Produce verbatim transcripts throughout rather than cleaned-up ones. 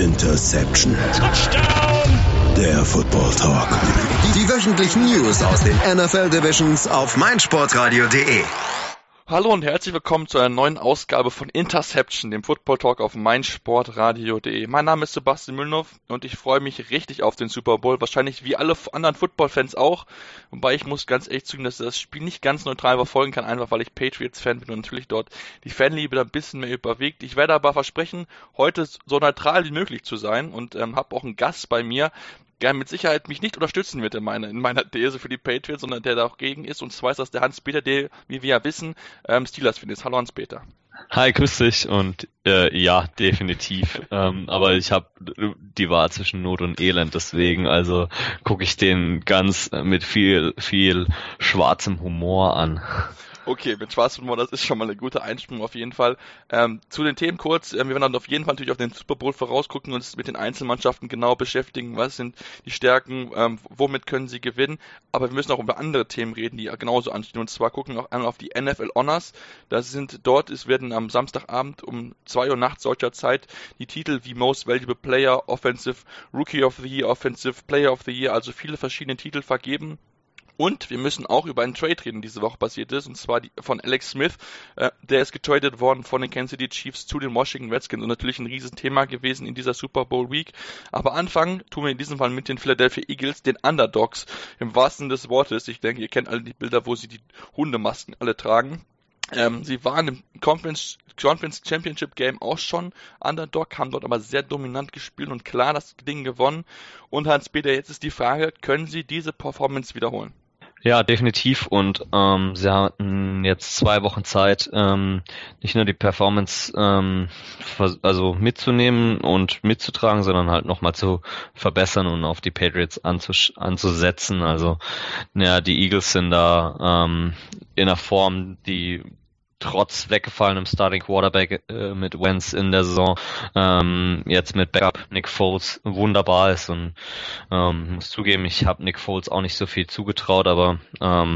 Interception. Touchdown! Der Football Talk. Die wöchentlichen News aus den N F L Divisions auf meinsportradio punkt de. Hallo und herzlich willkommen zu einer neuen Ausgabe von Interception, dem Football Talk auf meinsportradio punkt de. Mein Name ist Sebastian Müllnow und ich freue mich richtig auf den Super Bowl, wahrscheinlich wie alle anderen Football-Fans auch, wobei ich muss ganz ehrlich zugeben, dass ich das Spiel nicht ganz neutral verfolgen kann, einfach weil ich Patriots-Fan bin und natürlich dort die Fanliebe da ein bisschen mehr überwiegt. Ich werde aber versprechen, heute so neutral wie möglich zu sein und ähm, habe auch einen Gast bei mir, der mit Sicherheit mich nicht unterstützen wird in meiner, in meiner These für die Patriots, sondern der da auch gegen ist. Und zwar ist das der Hans-Peter, der, wie wir ja wissen, ähm, Steelers-Fan ist. Hallo Hans-Peter. Hi, grüß dich und äh, ja, definitiv. ähm, aber ich habe die Wahl zwischen Not und Elend, deswegen also gucke ich den ganz mit viel, viel schwarzem Humor an. Okay, mit schwarzem Humor, das ist schon mal eine gute Einstimmung auf jeden Fall. Ähm, zu den Themen kurz, äh, wir werden dann auf jeden Fall natürlich auf den Super Bowl vorausgucken und uns mit den Einzelmannschaften genau beschäftigen, was sind die Stärken, ähm, womit können sie gewinnen, aber wir müssen auch über andere Themen reden, die genauso anstehen, und zwar gucken wir auch einmal auf die N F L Honors. Das sind dort, es werden am Samstagabend um zwei Uhr nachts deutscher Zeit die Titel wie Most Valuable Player, Offensive Rookie of the Year, Offensive Player of the Year, also viele verschiedene Titel vergeben. Und wir müssen auch über einen Trade reden, die diese Woche passiert ist, und zwar die, von Alex Smith. Äh, der ist getradet worden von den Kansas City Chiefs zu den Washington Redskins und natürlich ein Riesenthema gewesen in dieser Super Bowl Week. Aber anfangen tun wir in diesem Fall mit den Philadelphia Eagles, den Underdogs, im wahrsten Sinne des Wortes. Ich denke, ihr kennt alle die Bilder, wo sie die Hundemasken alle tragen. Ähm, sie waren im Conference, Conference Championship Game auch schon Underdog, haben dort aber sehr dominant gespielt und klar das Ding gewonnen. Und Hans-Peter, jetzt ist die Frage, können sie diese Performance wiederholen? Ja, definitiv, und ähm, sie hatten jetzt zwei Wochen Zeit, ähm, nicht nur die Performance ähm, also mitzunehmen und mitzutragen, sondern halt nochmal zu verbessern und auf die Patriots anzus- anzusetzen. Also ja, die Eagles sind da ähm, in einer Form, die trotz weggefallenem Starting Quarterback äh, mit Wentz in der Saison ähm, jetzt mit Backup Nick Foles wunderbar ist, und ähm, muss zugeben, ich habe Nick Foles auch nicht so viel zugetraut, aber ähm,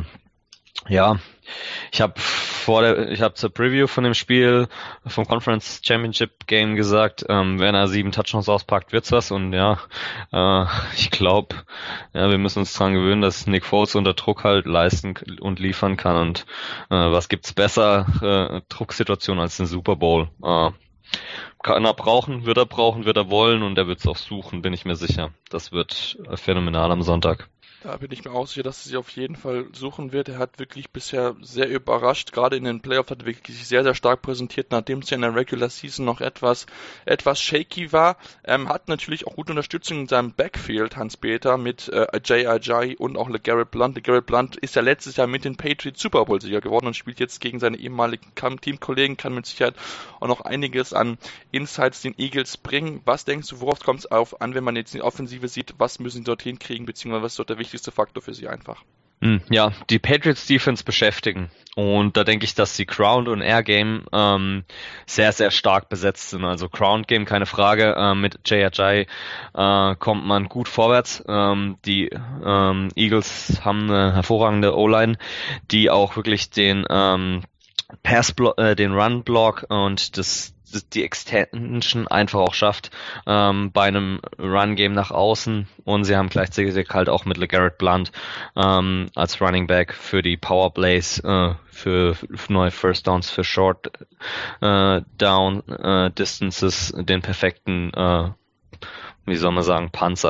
ja, ich habe vor der, ich habe zur Preview von dem Spiel vom Conference Championship Game gesagt, ähm, wenn er sieben Touchdowns auspackt, wird's was, und ja, äh, ich glaube, ja, wir müssen uns dran gewöhnen, dass Nick Foles unter Druck halt leisten und liefern kann, und äh, was gibt's besser äh, Drucksituation als den Super Bowl? Äh, kann er brauchen, wird er brauchen, wird er wollen, und er wird's auch suchen, bin ich mir sicher. Das wird phänomenal am Sonntag. Da bin ich mir auch sicher, dass er sie auf jeden Fall suchen wird. Er hat wirklich bisher sehr überrascht. Gerade in den Playoffs hat er wirklich sehr, sehr stark präsentiert, nachdem es ja in der Regular Season noch etwas etwas shaky war. Ähm, hat natürlich auch gute Unterstützung in seinem Backfield, Hans-Peter, mit äh, Jay Ajayi und auch LeGarrette Blount. LeGarrette Blount ist ja letztes Jahr mit den Patriots Super Bowl-Sieger geworden und spielt jetzt gegen seine ehemaligen Teamkollegen, kann mit Sicherheit auch noch einiges an Insights den Eagles bringen. Was denkst du, worauf kommt es auf an, wenn man jetzt die Offensive sieht? Was müssen sie dorthin kriegen, beziehungsweise was ist dort der wichtigste Faktor für sie einfach? Ja, die Patriots Defense beschäftigen, und da denke ich, dass die Ground und Air Game ähm, sehr, sehr stark besetzt sind. Also Ground Game, keine Frage, äh, mit Jay Ajayi äh, kommt man gut vorwärts. Ähm, die ähm, Eagles haben eine hervorragende O-Line, die auch wirklich den ähm, Pass äh, den Run Block und das die Extension einfach auch schafft ähm, bei einem Run-Game nach außen, und sie haben gleichzeitig halt auch mit LeGarrette Blount ähm, als Running Back für die Powerplays, äh, für, für neue First Downs, für Short äh, Down äh, Distances den perfekten äh, wie soll man sagen, Panzer.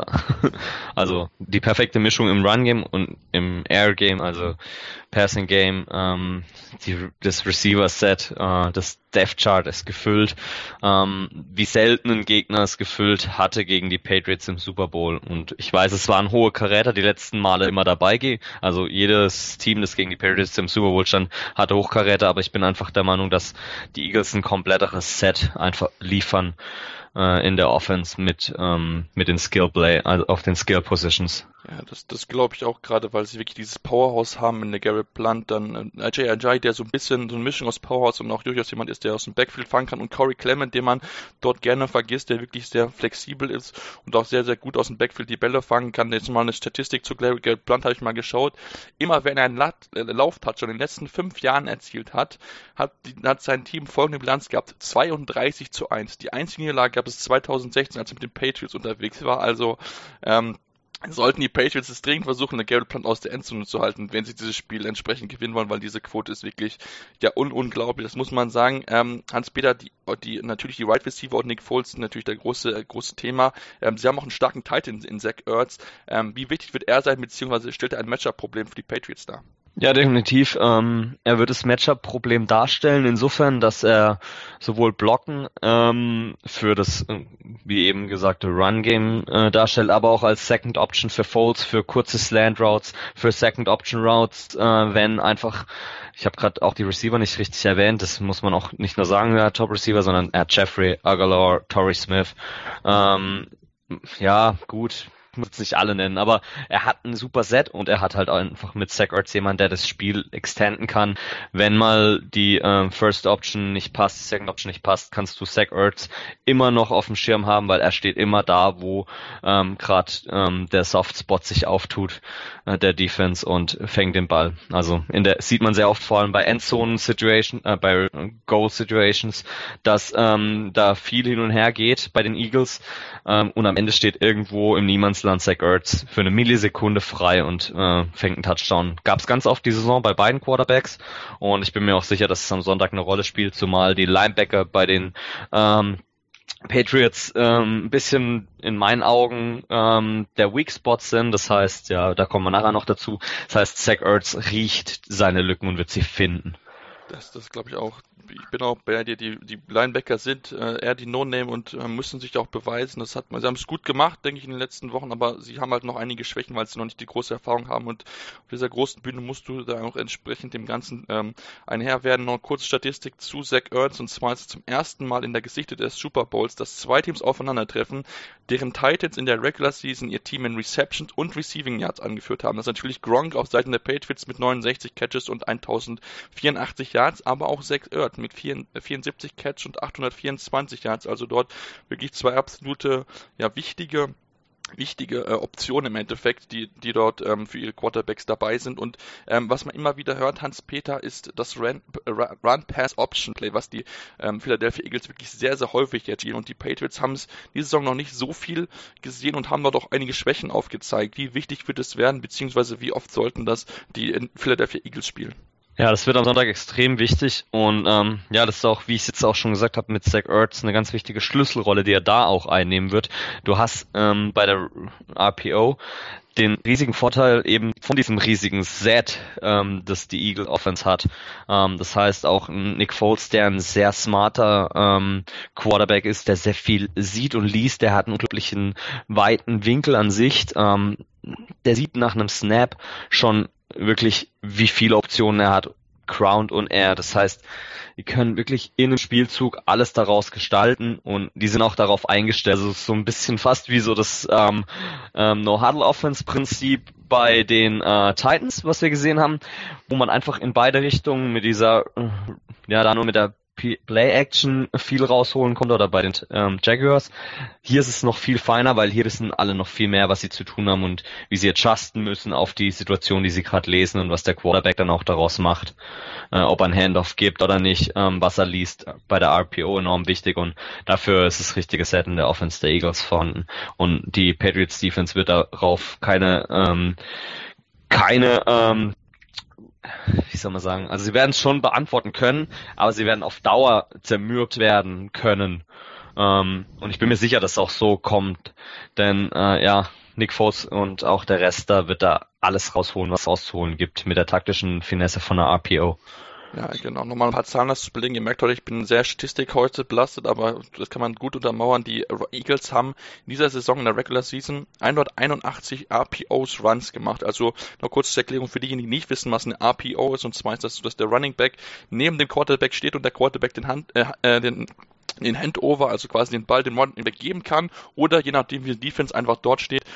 Also die perfekte Mischung im Run-Game und im Air-Game, also Passing-Game, ähm, die, das Receiver-Set, äh, das Depth-Chart ist gefüllt, ähm, wie selten ein Gegner es gefüllt hatte gegen die Patriots im Super Bowl. Und ich weiß, es waren hohe Karäter die letzten Male immer dabei, also jedes Team, das gegen die Patriots im Super Bowl stand, hatte Hochkaräter, aber ich bin einfach der Meinung, dass die Eagles ein kompletteres Set einfach liefern in der Offense mit ähm, mit den Skill Play, also auf den Skill Positions. Ja, das, das glaube ich auch gerade, weil sie wirklich dieses Powerhouse haben in der Garrett Blunt, dann äh, Jay Ajayi, der so ein bisschen so eine Mischung aus Powerhouse und auch durchaus jemand ist, der aus dem Backfield fangen kann, und Corey Clement, den man dort gerne vergisst, der wirklich sehr flexibel ist und auch sehr, sehr gut aus dem Backfield die Bälle fangen kann. Jetzt mal eine Statistik zu Garrett Blunt habe ich mal geschaut. Immer wenn er einen Lat- äh, Lauf-Touchdown in den letzten fünf Jahren erzielt hat, hat, die, hat sein Team folgende Bilanz gehabt: zweiunddreißig zu eins. Die einzige Niederlage gab es zweitausendsechzehn, als er mit den Patriots unterwegs war. Also ähm, sollten die Patriots es dringend versuchen, eine Garrett Blunt aus der Endzone zu halten, wenn sie dieses Spiel entsprechend gewinnen wollen, weil diese Quote ist wirklich ja un unglaublich, das muss man sagen. Ähm, Hans-Peter, die, die, natürlich die Wide Receiver und Nick Foles sind natürlich der große, äh, große Thema. Ähm, sie haben auch einen starken Tight End in, in Zach Ertz. Ähm, wie wichtig wird er sein, beziehungsweise stellt er ein Matchup-Problem für die Patriots dar? Ja, definitiv. Ähm, er wird das Matchup-Problem darstellen, insofern, dass er sowohl Blocken ähm, für das, wie eben gesagte, Run-Game äh, darstellt, aber auch als Second Option für Foles, für kurze Slant-Routes, für Second Option Routes, äh, wenn einfach, ich habe gerade auch die Receiver nicht richtig erwähnt, das muss man auch nicht nur sagen, er hat Top-Receiver, sondern er hat Jeffrey, Aguilar, Torrey Smith. Ähm, ja, gut. Ich muss jetzt nicht alle nennen, aber er hat ein super Set und er hat halt einfach mit Zach Ertz jemand, der das Spiel extenden kann. Wenn mal die ähm, First Option nicht passt, die Second Option nicht passt, kannst du Zach Ertz immer noch auf dem Schirm haben, weil er steht immer da, wo ähm, gerade ähm, der Softspot sich auftut, äh, der Defense, und fängt den Ball. Also in der sieht man sehr oft, vor allem bei Endzone-Situation, äh, bei Goal-Situations, dass ähm, da viel hin und her geht bei den Eagles ähm, und am Ende steht irgendwo im Niemandsland Zach Ertz für eine Millisekunde frei und äh, fängt einen Touchdown. Gab es ganz oft die Saison bei beiden Quarterbacks und ich bin mir auch sicher, dass es am Sonntag eine Rolle spielt, zumal die Linebacker bei den ähm, Patriots ähm, ein bisschen in meinen Augen ähm, der Weak Spots sind. Das heißt, ja, da kommen wir nachher noch dazu. Das heißt, Zach Ertz riecht seine Lücken und wird sie finden. Das, das glaube ich auch. Ich bin auch bei dir, die, die Linebacker sind äh, eher die No-Name und äh, müssen sich auch beweisen. Das hat man, sie haben es gut gemacht, denke ich, in den letzten Wochen, aber sie haben halt noch einige Schwächen, weil sie noch nicht die große Erfahrung haben, und auf dieser großen Bühne musst du da auch entsprechend dem Ganzen ähm, einher werden. Noch eine kurze Statistik zu Zach Ertz, und zwar ist es zum ersten Mal in der Geschichte des Super Bowls, dass zwei Teams aufeinandertreffen, deren Titans in der Regular Season ihr Team in Receptions und Receiving Yards angeführt haben. Das ist natürlich Gronk auf Seiten der Patriots mit neunundsechzig Catches und tausendvierundachtzig Yards, aber auch Zach Ertz mit vierundsiebzig Catch und achthundertvierundzwanzig Yards, also dort wirklich zwei absolute, ja, wichtige wichtige äh, Optionen im Endeffekt, die die dort ähm, für ihre Quarterbacks dabei sind. Und ähm, was man immer wieder hört, Hans-Peter, ist das Run-Pass-Option-Play, was die ähm, Philadelphia Eagles wirklich sehr, sehr häufig erzielen. Und die Patriots haben es diese Saison noch nicht so viel gesehen und haben dort auch einige Schwächen aufgezeigt. Wie wichtig wird es werden, beziehungsweise wie oft sollten das die Philadelphia Eagles spielen? Ja, das wird am Sonntag extrem wichtig und ähm, ja, das ist auch, wie ich es jetzt auch schon gesagt habe, mit Zach Ertz eine ganz wichtige Schlüsselrolle, die er da auch einnehmen wird. Du hast ähm, bei der R P O den riesigen Vorteil eben von diesem riesigen Set, ähm, das die Eagle Offense hat. Ähm, das heißt auch Nick Foles, der ein sehr smarter ähm, Quarterback ist, der sehr viel sieht und liest, der hat einen unglaublichen weiten Winkel an Sicht. Ähm, der sieht nach einem Snap schon wirklich, wie viele Optionen er hat, Ground und Air. Das heißt, die können wirklich in einem Spielzug alles daraus gestalten und die sind auch darauf eingestellt. Also so ein bisschen fast wie so das ähm, ähm, No-Huddle-Offense-Prinzip bei den äh, Titans, was wir gesehen haben, wo man einfach in beide Richtungen mit dieser, äh, ja, da nur mit der Play-Action viel rausholen konnte, oder bei den ähm, Jaguars. Hier ist es noch viel feiner, weil hier wissen alle noch viel mehr, was sie zu tun haben und wie sie adjusten müssen auf die Situation, die sie gerade lesen und was der Quarterback dann auch daraus macht. Äh, ob er ein Handoff gibt oder nicht, ähm, was er liest, bei der R P O enorm wichtig, und dafür ist das richtige Set in der Offense der Eagles vorhanden. Und die Patriots Defense wird darauf keine ähm, keine ähm, wie soll man sagen, also sie werden es schon beantworten können, aber sie werden auf Dauer zermürbt werden können. Ähm, und ich bin mir sicher, dass es auch so kommt. Denn äh, ja, Nick Foles und auch der Rest da wird da alles rausholen, was es rauszuholen gibt, mit der taktischen Finesse von der R P O. Ja, genau. Nochmal ein paar Zahlen zu belegen. Ihr merkt heute, ich bin sehr Statistik heute belastet, aber das kann man gut untermauern. Die Eagles haben in dieser Saison in der Regular Season hunderteinundachtzig R P Os Runs gemacht. Also noch kurz zur Erklärung für diejenigen, die nicht wissen, was eine R P O ist. Und zwar ist das so, dass der Running Back neben dem Quarterback steht und der Quarterback den Hand, äh, den den Handover, also quasi den Ball dem Running Back geben kann, oder je nachdem wie die Defense einfach dort steht,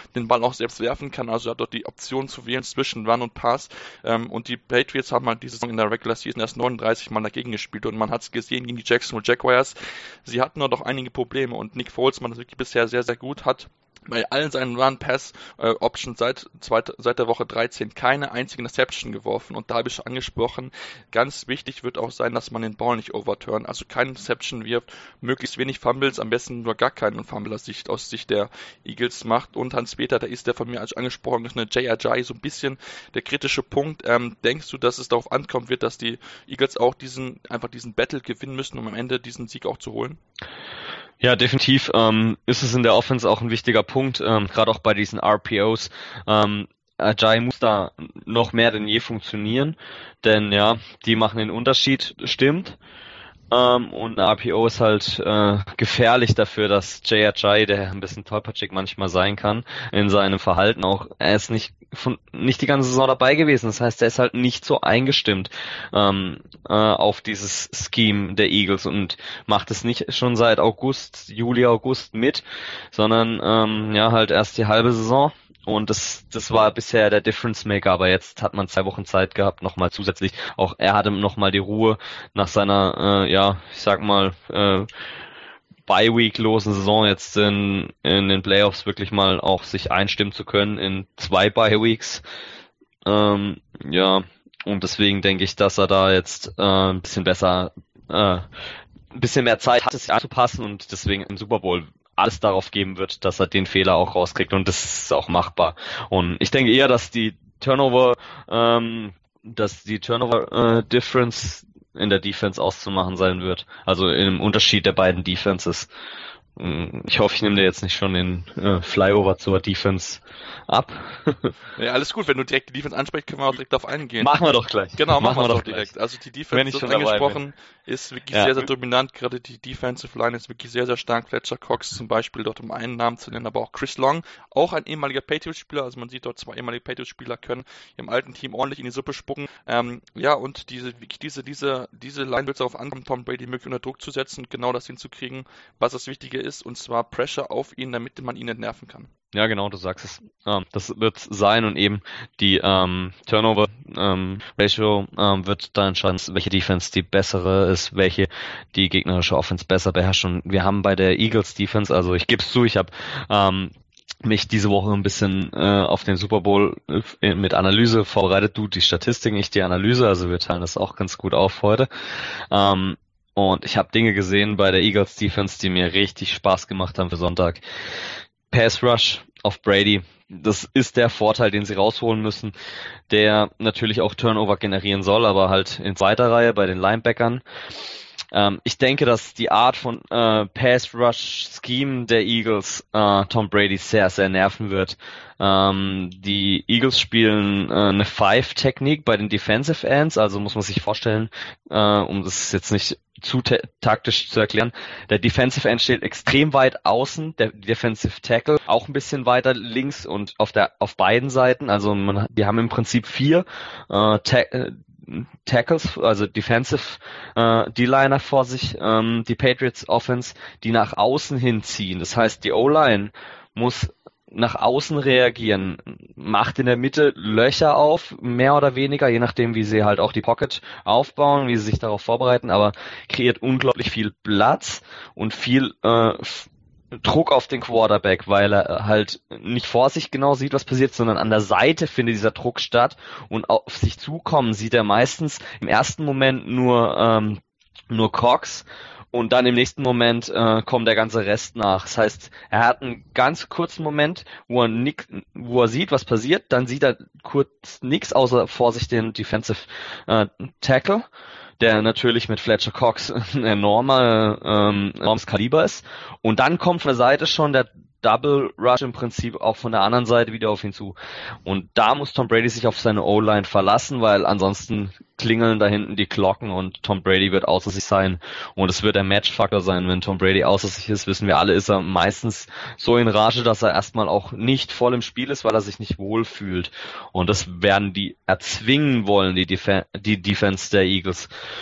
den Ball auch selbst werfen kann, also er hat dort die Option zu wählen zwischen Run und Pass, ähm, und die Patriots haben halt diese Saison in der Regular Season erst neununddreißig Mal dagegen gespielt und man hat es gesehen gegen die Jacksonville Jaguars, sie hatten dort auch einige Probleme und Nick Foles, man das wirklich bisher sehr, sehr gut hat, bei allen seinen Run-Pass-Options seit, seit der Woche dreizehn keine einzige Interception geworfen und da habe ich schon angesprochen, ganz wichtig wird auch sein, dass man den Ball nicht overturnt, also keine Interception wirft, möglichst wenig Fumbles, am besten nur gar keinen Fumble aus Sicht, aus Sicht der Eagles macht und Hans-Peter, da ist der von mir als angesprochen, eine Jay Ajayi so ein bisschen der kritische Punkt, ähm, denkst du, dass es darauf ankommen wird, dass die Eagles auch diesen, einfach diesen Battle gewinnen müssen, um am Ende diesen Sieg auch zu holen? Ja, definitiv ähm, ist es in der Offense auch ein wichtiger Punkt, ähm, gerade auch bei diesen R P Os. Ähm, Ajayi muss da noch mehr denn je funktionieren, denn ja, die machen den Unterschied, stimmt. Ähm, und eine R P O ist halt äh, gefährlich dafür, dass Jay Ajayi, der ein bisschen tollpatschig manchmal sein kann, in seinem Verhalten auch, er ist nicht von nicht die ganze Saison dabei gewesen. Das heißt, er ist halt nicht so eingestimmt ähm, äh, auf dieses Scheme der Eagles und macht es nicht schon seit August, Juli, August mit, sondern ähm, ja halt erst die halbe Saison. Und das das war bisher der Difference Maker, aber jetzt hat man zwei Wochen Zeit gehabt, nochmal zusätzlich. Auch er hatte nochmal die Ruhe nach seiner, äh, ja, ich sag mal, äh, Bye-Week-losen Saison jetzt in, in den Playoffs wirklich mal auch sich einstimmen zu können in zwei Bye-Weeks. Ähm, ja, und deswegen denke ich, dass er da jetzt äh, ein bisschen besser, äh, ein bisschen mehr Zeit hat, sich anzupassen und deswegen im Super Bowl alles darauf geben wird, dass er den Fehler auch rauskriegt und das ist auch machbar. Und ich denke eher, dass die Turnover, ähm, dass die Turnover äh, Difference in der Defense auszumachen sein wird. Also im Unterschied der beiden Defenses. Ich hoffe, ich nehme dir jetzt nicht schon den äh, Flyover zur Defense ab. Ja, alles gut, wenn du direkt die Defense ansprichst, können wir auch direkt darauf eingehen. Machen wir doch gleich. Genau, machen, machen wir doch gleich. direkt. Also die Defense, das angesprochen, ist wirklich ja. sehr, sehr dominant. Gerade die Defensive Line ist wirklich sehr, sehr stark. Fletcher Cox zum Beispiel, dort um einen Namen zu nennen, aber auch Chris Long, auch ein ehemaliger Patriots-Spieler. Also man sieht dort, zwei ehemalige Patriots-Spieler können im alten Team ordentlich in die Suppe spucken. Ähm, ja, und diese, wirklich diese, diese, diese Line wird es darauf ankommen, Tom Brady möglich unter Druck zu setzen und genau das hinzukriegen, was das Wichtige ist, und zwar Pressure auf ihn, damit man ihn entnerven kann. Ja, genau, du sagst es. Ähm, das wird sein und eben die ähm, Turnover ähm, Ratio ähm, wird da entscheiden, welche Defense die bessere ist, welche die gegnerische Offense besser beherrscht. Und wir haben bei der Eagles Defense, also ich gebe es zu, ich habe ähm, mich diese Woche ein bisschen äh, auf den Super Bowl äh, mit Analyse vorbereitet. Du die Statistiken, ich die Analyse, also wir teilen das auch ganz gut auf heute. Ähm, und ich habe Dinge gesehen bei der Eagles Defense, die mir richtig Spaß gemacht haben für Sonntag. Pass Rush auf Brady, das ist der Vorteil, den sie rausholen müssen, der natürlich auch Turnover generieren soll, aber halt in zweiter Reihe bei den Linebackern. Ähm, ich denke, dass die Art von äh, Pass Rush Scheme der Eagles äh, Tom Brady sehr, sehr nerven wird. Ähm, die Eagles spielen äh, eine Five-Technik bei den Defensive Ends, also muss man sich vorstellen, äh, um das jetzt nicht zu te- taktisch zu erklären. Der Defensive End steht extrem weit außen, der Defensive Tackle auch ein bisschen weiter links und auf der auf beiden Seiten. Also man, wir haben im Prinzip vier äh, ta- Tackles, also Defensive äh, D-Liner vor sich, ähm, die Patriots Offense, die nach außen hinziehen. Das heißt, die O-Line muss nach außen reagieren, macht in der Mitte Löcher auf, mehr oder weniger, je nachdem, wie sie halt auch die Pocket aufbauen, wie sie sich darauf vorbereiten, aber kreiert unglaublich viel Platz und viel äh, Druck auf den Quarterback, weil er halt nicht vor sich genau sieht, was passiert, sondern an der Seite findet dieser Druck statt und auf sich zukommen sieht er meistens im ersten Moment nur ähm, nur Cox. Und dann im nächsten Moment äh, kommt der ganze Rest nach. Das heißt, er hat einen ganz kurzen Moment, wo er nick, wo er sieht, was passiert. Dann sieht er kurz nichts, außer vor sich den Defensive äh, Tackle, der natürlich mit Fletcher Cox ein enormer, ähm, enormes Kaliber ist. Und dann kommt von der Seite schon der Double Rush im Prinzip auch von der anderen Seite wieder auf ihn zu. Und da muss Tom Brady sich auf seine O-Line verlassen, weil ansonsten klingeln da hinten die Glocken und Tom Brady wird außer sich sein. Und es wird der Matchfaktor sein. Wenn Tom Brady außer sich ist, wissen wir alle, ist er meistens so in Rage, dass er erstmal auch nicht voll im Spiel ist, weil er sich nicht wohl fühlt. Und das werden die erzwingen wollen, die, Def- die Defense der Eagles.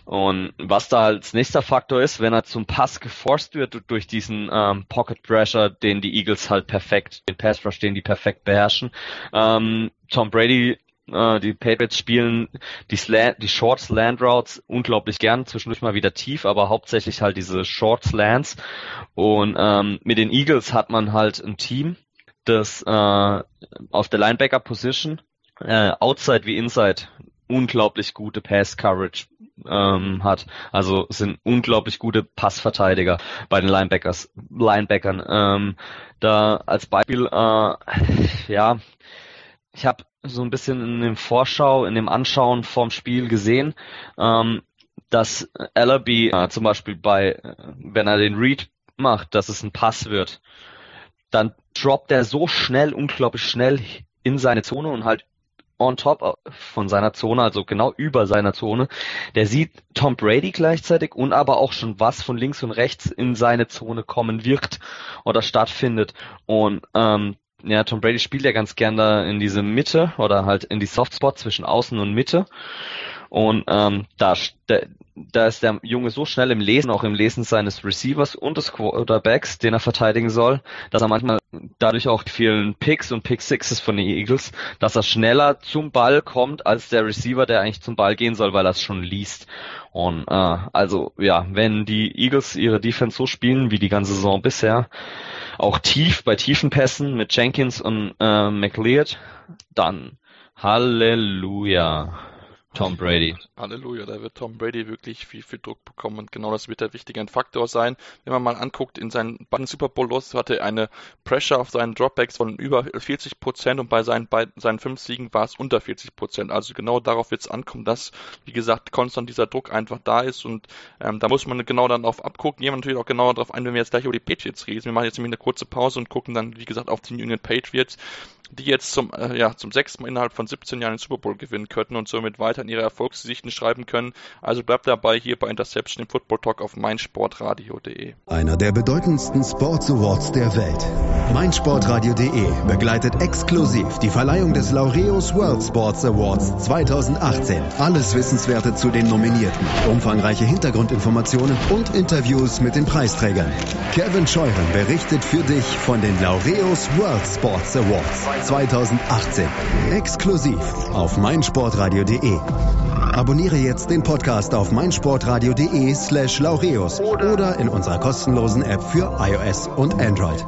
Und was da als nächster Faktor ist, wenn er zum Pass geforst wird durch diesen ähm, Pocket Pressure, den die Eagles halt perfekt, den Pass Rush, den die perfekt beherrschen. Ähm, Tom Brady, äh, die Patriots spielen die, Slant, die Short Slant Routes unglaublich gern, zwischendurch mal wieder tief, aber hauptsächlich halt diese Short Slants. Und ähm, mit den Eagles hat man halt ein Team, das äh, auf der Linebacker Position äh, Outside wie Inside unglaublich gute Pass Coverage ähm, hat. Also sind unglaublich gute Passverteidiger bei den Linebackers, Linebackern. Ähm, da als Beispiel, äh, ja, ich habe so ein bisschen in dem Vorschau, in dem Anschauen vom Spiel gesehen, ähm, dass Alabi äh, zum Beispiel bei, äh, wenn er den Read macht, dass es ein Pass wird, dann droppt er so schnell, unglaublich schnell in seine Zone und halt on top von seiner Zone, also genau über seiner Zone. Der sieht Tom Brady gleichzeitig und aber auch schon, was von links und rechts in seine Zone kommen wird oder stattfindet. Und ähm, ja, Tom Brady spielt ja ganz gern da in diese Mitte oder halt in die Softspot zwischen Außen und Mitte. Und ähm, da, da ist der Junge so schnell im Lesen, auch im Lesen seines Receivers und des Quarterbacks, den er verteidigen soll, dass er manchmal dadurch auch die vielen Picks und Pick-Sixes von den Eagles, dass er schneller zum Ball kommt als der Receiver, der eigentlich zum Ball gehen soll, weil er es schon liest. Und äh, also ja, wenn die Eagles ihre Defense so spielen wie die ganze Saison bisher, auch tief bei tiefen Pässen mit Jenkins und äh, McLeod, dann Halleluja. Tom Brady. Halleluja, da wird Tom Brady wirklich viel, viel Druck bekommen und genau das wird der wichtige Faktor sein. Wenn man mal anguckt, in seinen beiden Super Bowl los hatte er eine Pressure auf seinen Dropbacks von über vierzig Prozent und bei seinen, bei seinen fünf Siegen war es unter vierzig Prozent. Also genau darauf wird es ankommen, dass, wie gesagt, konstant dieser Druck einfach da ist und ähm, da muss man genau dann auf abgucken. Gehen wir natürlich auch genauer darauf ein, wenn wir jetzt gleich über die Patriots reden. Wir machen jetzt nämlich eine kurze Pause und gucken dann, wie gesagt, auf die New England Patriots, die jetzt zum, äh, ja, zum sechsten Mal innerhalb von siebzehn Jahren den Super Bowl gewinnen könnten und somit weiter in ihre Erfolgsgeschichten schreiben können. Also bleibt dabei hier bei Interception im Football Talk auf meinsportradio punkt de. Einer der bedeutendsten Sports Awards der Welt. meinsportradio punkt de begleitet exklusiv die Verleihung des Laureus World Sports Awards zweitausendachtzehn. Alles Wissenswerte zu den Nominierten, umfangreiche Hintergrundinformationen und Interviews mit den Preisträgern. Kevin Scheuren berichtet für dich von den Laureus World Sports Awards zweitausendachtzehn. Exklusiv auf meinsportradio punkt de. Abonniere jetzt den Podcast auf meinsportradio punkt de slash laureus oder in unserer kostenlosen App für iOS und Android.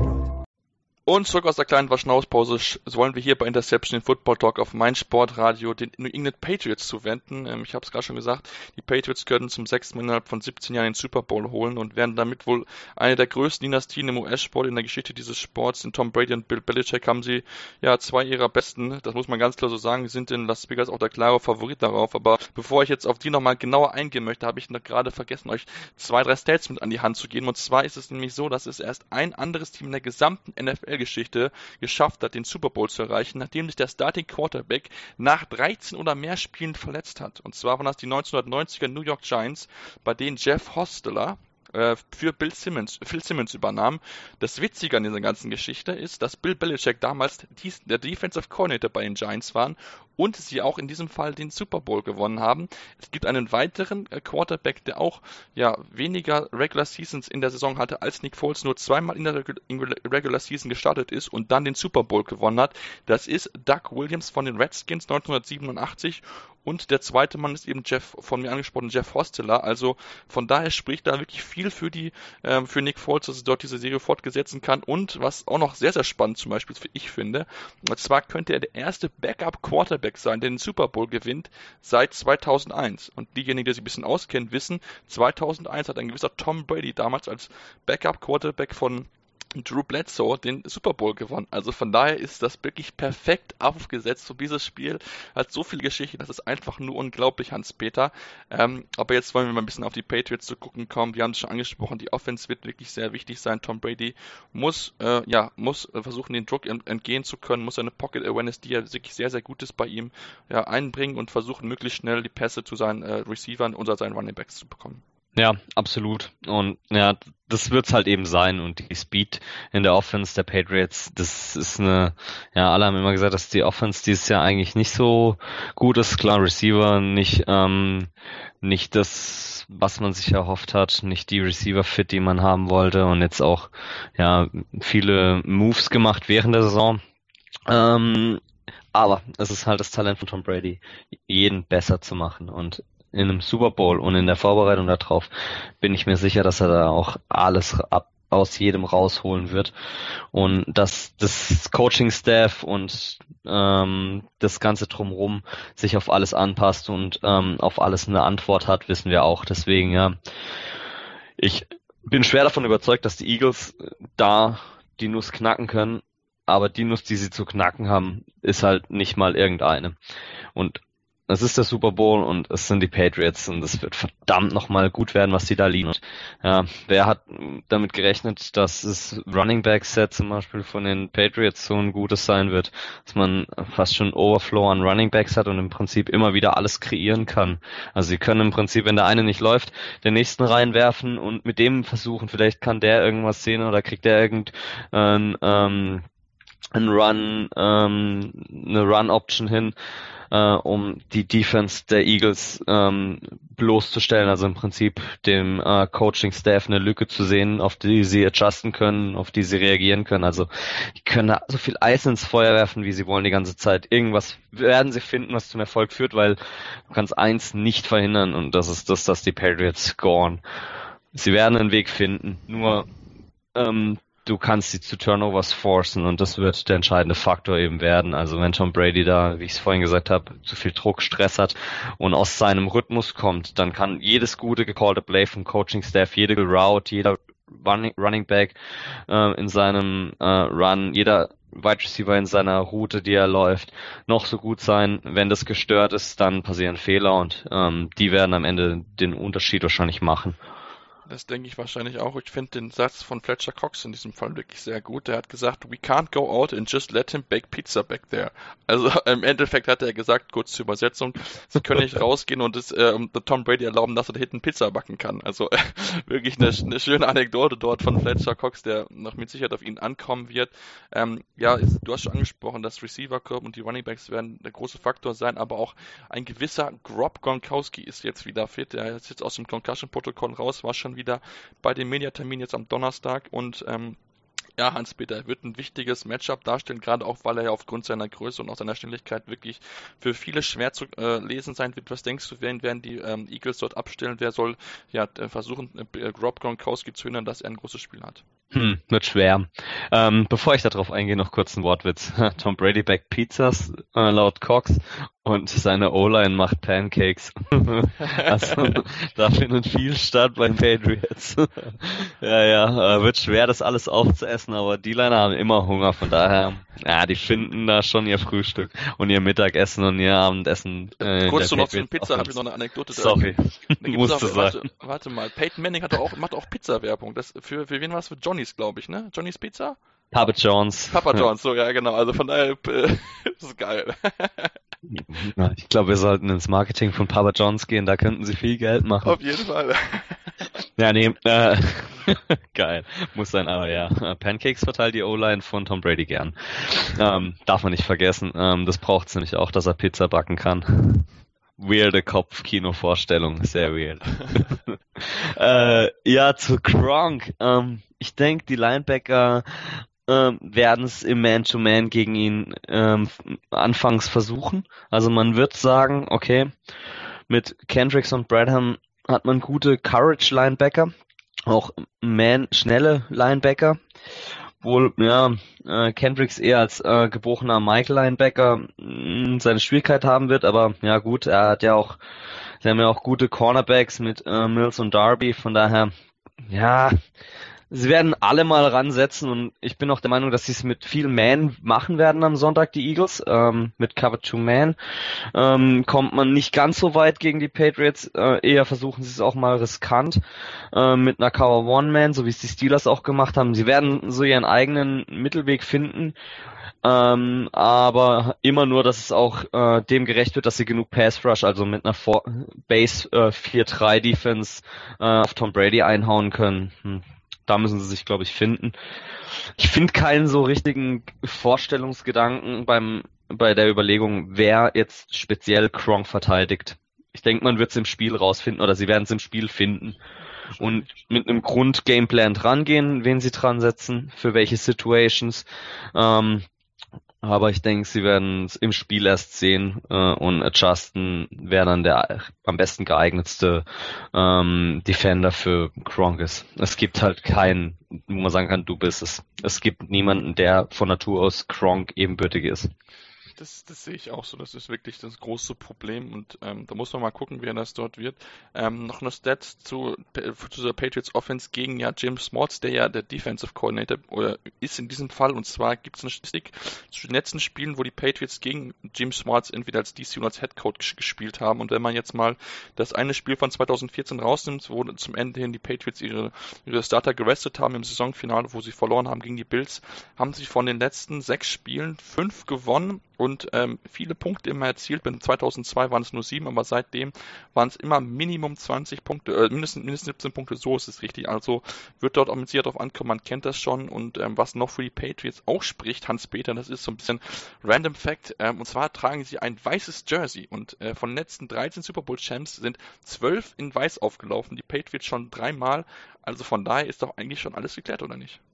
Und zurück aus der kleinen Verschnaufpause wollen wir hier bei Interception den Football Talk auf meinsportradio den New England Patriots zuwenden. Ähm, ich habe es gerade schon gesagt, die Patriots können zum sechsten Mal innerhalb von siebzehn Jahren den Super Bowl holen und werden damit wohl eine der größten Dynastien im U S-Sport in der Geschichte dieses Sports. In Tom Brady und Bill Belichick haben sie ja zwei ihrer besten, das muss man ganz klar so sagen, sind in Las Vegas auch der klare Favorit darauf. Aber bevor ich jetzt auf die nochmal genauer eingehen möchte, habe ich noch gerade vergessen, euch zwei, drei Stats mit an die Hand zu geben. Und zwar ist es nämlich so, dass es erst ein anderes Team in der gesamten N F L Geschichte geschafft hat, den Super Bowl zu erreichen, nachdem sich der Starting Quarterback nach dreizehn oder mehr Spielen verletzt hat. Und zwar waren das die neunzehnhundertneunziger New York Giants, bei denen Jeff Hostetler für Bill Simmons, Phil Simmons übernahm. Das Witzige an dieser ganzen Geschichte ist, dass Bill Belichick damals die, der Defensive Coordinator bei den Giants waren und sie auch in diesem Fall den Super Bowl gewonnen haben. Es gibt einen weiteren Quarterback, der auch ja weniger Regular Seasons in der Saison hatte als Nick Foles, nur zweimal in der Regular Season gestartet ist und dann den Super Bowl gewonnen hat. Das ist Doug Williams von den Redskins neunzehnhundertsiebenundachtzig und der zweite Mann ist eben Jeff, von mir angesprochen, Jeff Hostetler. Also von daher spricht da wirklich viel für die, äh, für Nick Foles, dass er dort diese Serie fortgesetzen kann. Und was auch noch sehr, sehr spannend zum Beispiel für ich finde, und zwar könnte er der erste Backup-Quarterback sein, der den Super Bowl gewinnt seit zweitausendeins. Und diejenigen, die sich ein bisschen auskennen, wissen, zweitausendeins hat ein gewisser Tom Brady damals als Backup-Quarterback von Drew Bledsoe den Super Bowl gewonnen. Also von daher ist das wirklich perfekt aufgesetzt. So dieses Spiel hat so viel Geschichte, das ist einfach nur unglaublich, Hans-Peter. Ähm, aber jetzt wollen wir mal ein bisschen auf die Patriots zu gucken kommen. Wir haben es schon angesprochen, die Offense wird wirklich sehr wichtig sein. Tom Brady muss äh, ja muss versuchen, den Druck entgehen zu können, muss seine Pocket Awareness, die ja wirklich sehr, sehr gut ist bei ihm, ja, einbringen und versuchen, möglichst schnell die Pässe zu seinen äh, Receivern oder seinen Running Backs zu bekommen. Ja, absolut. Und ja, das wird's halt eben sein. Und die Speed in der Offense der Patriots, das ist eine, ja, alle haben immer gesagt, dass die Offense dieses Jahr eigentlich nicht so gut ist. Klar, Receiver nicht, ähm, nicht das, was man sich erhofft hat, nicht die Receiver-Fit, die man haben wollte. Und jetzt auch, ja, viele Moves gemacht während der Saison. Ähm, aber es ist halt das Talent von Tom Brady, jeden besser zu machen. Und in einem Super Bowl und in der Vorbereitung darauf bin ich mir sicher, dass er da auch alles ab, aus jedem rausholen wird und dass das Coaching-Staff und ähm, das Ganze drumherum sich auf alles anpasst und ähm, auf alles eine Antwort hat, wissen wir auch. Deswegen, ja, ich bin schwer davon überzeugt, dass die Eagles da die Nuss knacken können, aber die Nuss, die sie zu knacken haben, ist halt nicht mal irgendeine. Und es ist der Super Bowl und es sind die Patriots und es wird verdammt nochmal gut werden, was die da liegen. Und, ja, wer hat damit gerechnet, dass das Running Back Set zum Beispiel von den Patriots so ein gutes sein wird, dass man fast schon Overflow an Running Backs hat und im Prinzip immer wieder alles kreieren kann. Also sie können im Prinzip, wenn der eine nicht läuft, den nächsten reinwerfen und mit dem versuchen, vielleicht kann der irgendwas sehen oder kriegt der irgendein ähm, ein Run, ähm, eine Run-Option hin, äh, um die Defense der Eagles ähm, bloßzustellen, also im Prinzip dem äh, Coaching-Staff eine Lücke zu sehen, auf die sie adjusten können, auf die sie reagieren können. Also die können da so viel Eis ins Feuer werfen, wie sie wollen die ganze Zeit. Irgendwas werden sie finden, was zum Erfolg führt, weil du kannst eins nicht verhindern und das ist das, dass die Patriots scoren. Sie werden einen Weg finden, nur ähm, du kannst sie zu Turnovers forcen und das wird der entscheidende Faktor eben werden. Also wenn Tom Brady da, wie ich es vorhin gesagt habe, zu viel Druck, Stress hat und aus seinem Rhythmus kommt, dann kann jedes gute gecallte Play vom Coaching-Staff, jede Route, jeder Running, Running Back äh, in seinem äh, Run, jeder Wide Receiver in seiner Route, die er läuft, noch so gut sein. Wenn das gestört ist, dann passieren Fehler und ähm, die werden am Ende den Unterschied wahrscheinlich machen. Das denke ich wahrscheinlich auch. Ich finde den Satz von Fletcher Cox in diesem Fall wirklich sehr gut. Der hat gesagt, we can't go out and just let him bake pizza back there. Also im Endeffekt hat er gesagt, kurz zur Übersetzung, sie können nicht rausgehen und es, äh, Tom Brady erlauben, dass er da hinten Pizza backen kann. Also äh, wirklich eine, eine schöne Anekdote dort von Fletcher Cox, der noch mit Sicherheit auf ihn ankommen wird. Ähm, ja, du hast schon angesprochen, das Receiver-Corps und die Runningbacks werden der große Faktor sein, aber auch ein gewisser Grob Gronkowski ist jetzt wieder fit. Er ist jetzt aus dem Concussion-Protokoll raus, war schon wieder bei dem Mediatermin jetzt am Donnerstag und ähm, ja, Hans-Peter wird ein wichtiges Matchup darstellen, gerade auch, weil er ja aufgrund seiner Größe und auch seiner Schnelligkeit wirklich für viele schwer zu äh, lesen sein wird. Was denkst du, wen werden die ähm, Eagles dort abstellen? Wer soll ja versuchen, äh, Rob Gronkowski zu hindern, dass er ein großes Spiel hat? Hm, wird schwer. Ähm, bevor ich darauf eingehe, noch kurz ein Wortwitz. Tom Brady backt Pizzas, äh, laut Cox, und seine O-Line macht Pancakes. Also, da findet viel statt bei den Patriots. Ja, ja, äh, wird schwer, das alles aufzuessen, aber die Liner haben immer Hunger, von daher, ja, die finden da schon ihr Frühstück und ihr Mittagessen und ihr Abendessen. Äh, kurz so noch zu den Pizza, habe ich noch eine Anekdote. Sorry, musste sein. Warte, warte mal, Peyton Manning hat auch, macht auch Pizza-Werbung. Das, für, für wen war das? Für Johnny's, glaube ich, ne? Johnny's Pizza? Papa John's. Papa John's, so, ja, genau. Also von daher, äh, das ist geil. Ich glaube, wir sollten ins Marketing von Papa John's gehen, da könnten sie viel Geld machen. Auf jeden Fall. Ja, nee, äh, geil. Muss sein, aber ja. Pancakes verteilt die O-Line von Tom Brady gern. Ähm, darf man nicht vergessen. Ähm, das braucht's nämlich auch, dass er Pizza backen kann. Weirde Kopf-Kino-Vorstellung, sehr weird. äh, ja, zu Gronk. Ähm, ich denke, die Linebacker ähm, werden es im Man-to-Man gegen ihn ähm, anfangs versuchen. Also man wird sagen, okay, mit Kendricks und Bradham hat man gute Courage-Linebacker, auch Man-schnelle Linebacker. Wohl, ja, äh, Kendricks eher als äh, geborener Michael-Linebacker mh, seine Schwierigkeit haben wird, aber ja gut, er hat ja auch, sie haben ja auch gute Cornerbacks mit äh, Mills und Darby, von daher, ja, Sie werden alle mal ransetzen und ich bin auch der Meinung, dass sie es mit viel Man machen werden am Sonntag, die Eagles. Ähm, mit Cover two Man ähm, kommt man nicht ganz so weit gegen die Patriots. Äh, eher versuchen sie es auch mal riskant äh, mit einer Cover one Man, so wie es die Steelers auch gemacht haben. Sie werden so ihren eigenen Mittelweg finden. Ähm, aber immer nur, dass es auch äh, dem gerecht wird, dass sie genug Pass Rush, also mit einer For- Base äh, vier drei Defense äh, auf Tom Brady einhauen können. Hm. Da müssen sie sich, glaube ich, finden. Ich finde keinen so richtigen Vorstellungsgedanken beim bei der Überlegung, wer jetzt speziell Gronk verteidigt. Ich denke, man wird es im Spiel rausfinden oder sie werden es im Spiel finden und mit einem Grund-Gameplan dran gehen, wen sie dran setzen, für welche Situations. Ähm, aber ich denke, sie werden es im Spiel erst sehen äh, und adjusten, wer dann der am besten geeignetste ähm, Defender für Gronk ist. Es gibt halt keinen, wo man sagen kann, du bist es. Es gibt niemanden, der von Natur aus Gronk ebenbürtig ist. Das, das sehe ich auch so. Das ist wirklich das große Problem und ähm, da muss man mal gucken, wer das dort wird. Ähm, noch eine Stat zu, zu der Patriots Offense gegen ja Jim Smalls, der ja der Defensive Coordinator oder ist in diesem Fall, und zwar gibt es eine Statistik zu den letzten Spielen, wo die Patriots gegen Jim Smalls entweder als D C oder als Head Coach gespielt haben, und wenn man jetzt mal das eine Spiel von zweitausendvierzehn rausnimmt, wo zum Ende hin die Patriots ihre, ihre Starter gerestet haben im Saisonfinale, wo sie verloren haben gegen die Bills, haben sie von den letzten sechs Spielen fünf gewonnen und ähm, viele Punkte immer erzielt. Bei zweitausendzwei waren es nur sieben, aber seitdem waren es immer Minimum zwanzig Punkte, äh, mindestens, mindestens siebzehn Punkte, so ist es richtig. Also wird dort auch mit Sicherheit drauf ankommen, man kennt das schon. Und ähm, was noch für die Patriots auch spricht, Hans-Peter, das ist so ein bisschen Random Fact, ähm, und zwar tragen sie ein weißes Jersey und äh, von den letzten dreizehn Super Bowl Champs sind zwölf in weiß aufgelaufen, die Patriots schon dreimal, also von daher ist doch eigentlich schon alles geklärt, oder nicht?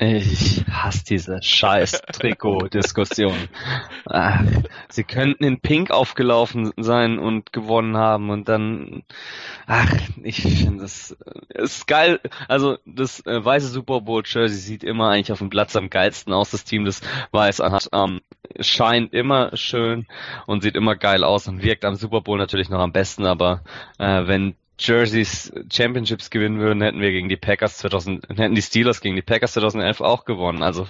Ich hasse diese scheiß Trikot-Diskussion. Ach, sie könnten in Pink aufgelaufen sein und gewonnen haben und dann, ach, ich finde das, ist geil. Also das äh, weiße Super Bowl Jersey sieht immer eigentlich auf dem Platz am geilsten aus. Das Team, das weiß anhat, ähm, scheint immer schön und sieht immer geil aus und wirkt am Super Bowl natürlich noch am besten, aber äh, wenn Jerseys Championships gewinnen würden, hätten wir gegen die Packers zweitausend, hätten die Steelers gegen die Packers zweitausendelf auch gewonnen. Also,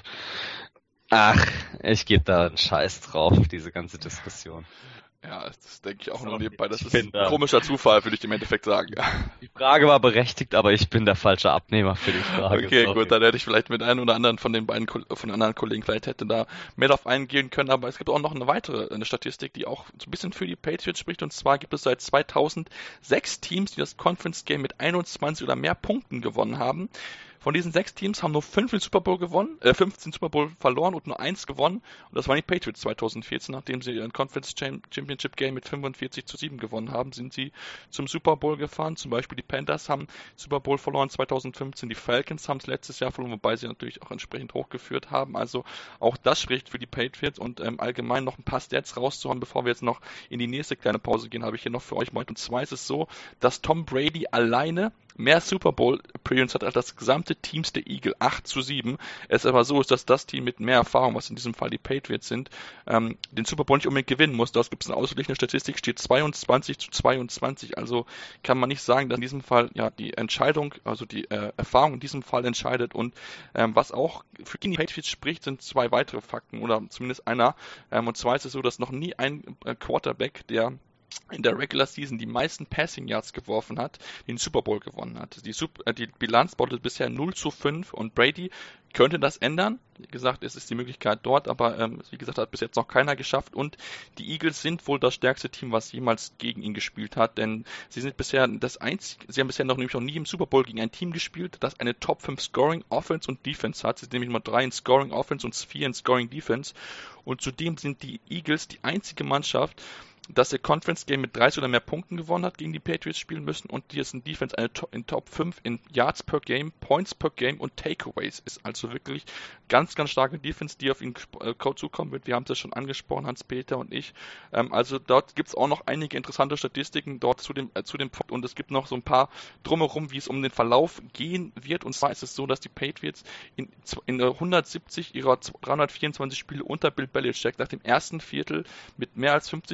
ach, ich gebe da einen Scheiß drauf, diese ganze Diskussion. Ja, das denke ich auch nur nebenbei. Das ist ein komischer Zufall, würde ich im Endeffekt sagen. Die Frage war berechtigt, aber ich bin der falsche Abnehmer für die Frage. Okay, Sorry. gut, dann hätte ich vielleicht mit einem oder anderen von den beiden, von anderen Kollegen vielleicht hätte da mehr drauf eingehen können, aber es gibt auch noch eine weitere eine Statistik, die auch so ein bisschen für die Patriots spricht, und zwar gibt es seit zweitausendsechs Teams, die das Conference Game mit einundzwanzig oder mehr Punkten gewonnen haben. Von diesen sechs Teams haben nur fünf den Super Bowl gewonnen, äh, fünfzehn Super Bowl verloren und nur eins gewonnen. Und das waren die Patriots zweitausendvierzehn, nachdem sie ihren Conference Championship Game mit fünfundvierzig zu sieben gewonnen haben, sind sie zum Super Bowl gefahren. Zum Beispiel die Panthers haben Super Bowl verloren zweitausendfünfzehn, die Falcons haben es letztes Jahr verloren, wobei sie natürlich auch entsprechend hochgeführt haben. Also auch das spricht für die Patriots, und ähm, allgemein noch ein paar Stats rauszuhauen, bevor wir jetzt noch in die nächste kleine Pause gehen, habe ich hier noch für euch mal. Und zwar ist es so, dass Tom Brady alleine mehr Super Bowl Appearance hat als das gesamte Teams der Eagle, acht zu sieben. Es aber so ist, dass das Team mit mehr Erfahrung, was in diesem Fall die Patriots sind, ähm, den Super Bowl nicht unbedingt gewinnen muss. Da gibt es eine ausgeglichene Statistik, steht zweiundzwanzig zu zweiundzwanzig. Also kann man nicht sagen, dass in diesem Fall ja die Entscheidung, also die äh, Erfahrung in diesem Fall entscheidet. Und ähm, was auch für die Patriots spricht, sind zwei weitere Fakten, oder zumindest einer. Ähm, und zwar ist es so, dass noch nie ein äh, Quarterback, der in der Regular Season die meisten Passing Yards geworfen hat, den Super Bowl gewonnen hat. Die, Super, äh, die Bilanz bottet bisher null zu fünf, und Brady könnte das ändern. Wie gesagt, es ist die Möglichkeit dort, aber ähm, wie gesagt, hat bis jetzt noch keiner geschafft, und die Eagles sind wohl das stärkste Team, was jemals gegen ihn gespielt hat, denn sie sind bisher das einzige, sie haben bisher noch nämlich noch nie im Super Bowl gegen ein Team gespielt, das eine Top fünf Scoring Offense und Defense hat. Sie sind nämlich Nummer drei in Scoring Offense und vier in Scoring Defense, und zudem sind die Eagles die einzige Mannschaft, dass der Conference Game mit dreißig oder mehr Punkten gewonnen hat, gegen die Patriots spielen müssen, und die ist in Defense eine Top, in Top fünf in Yards per Game, Points per Game und Takeaways. Ist also wirklich ganz, ganz starke Defense, die auf ihn äh, zukommen wird. Wir haben es ja schon angesprochen, Hans-Peter und ich. Ähm, also dort gibt es auch noch einige interessante Statistiken dort zu dem, äh, zu dem Punkt, und es gibt noch so ein paar drumherum, wie es um den Verlauf gehen wird. Und zwar ist es so, dass die Patriots in, in hundertsiebzig ihrer dreihundertvierundzwanzig Spiele unter Bill Belichick nach dem ersten Viertel mit mehr als fünfzig Prozent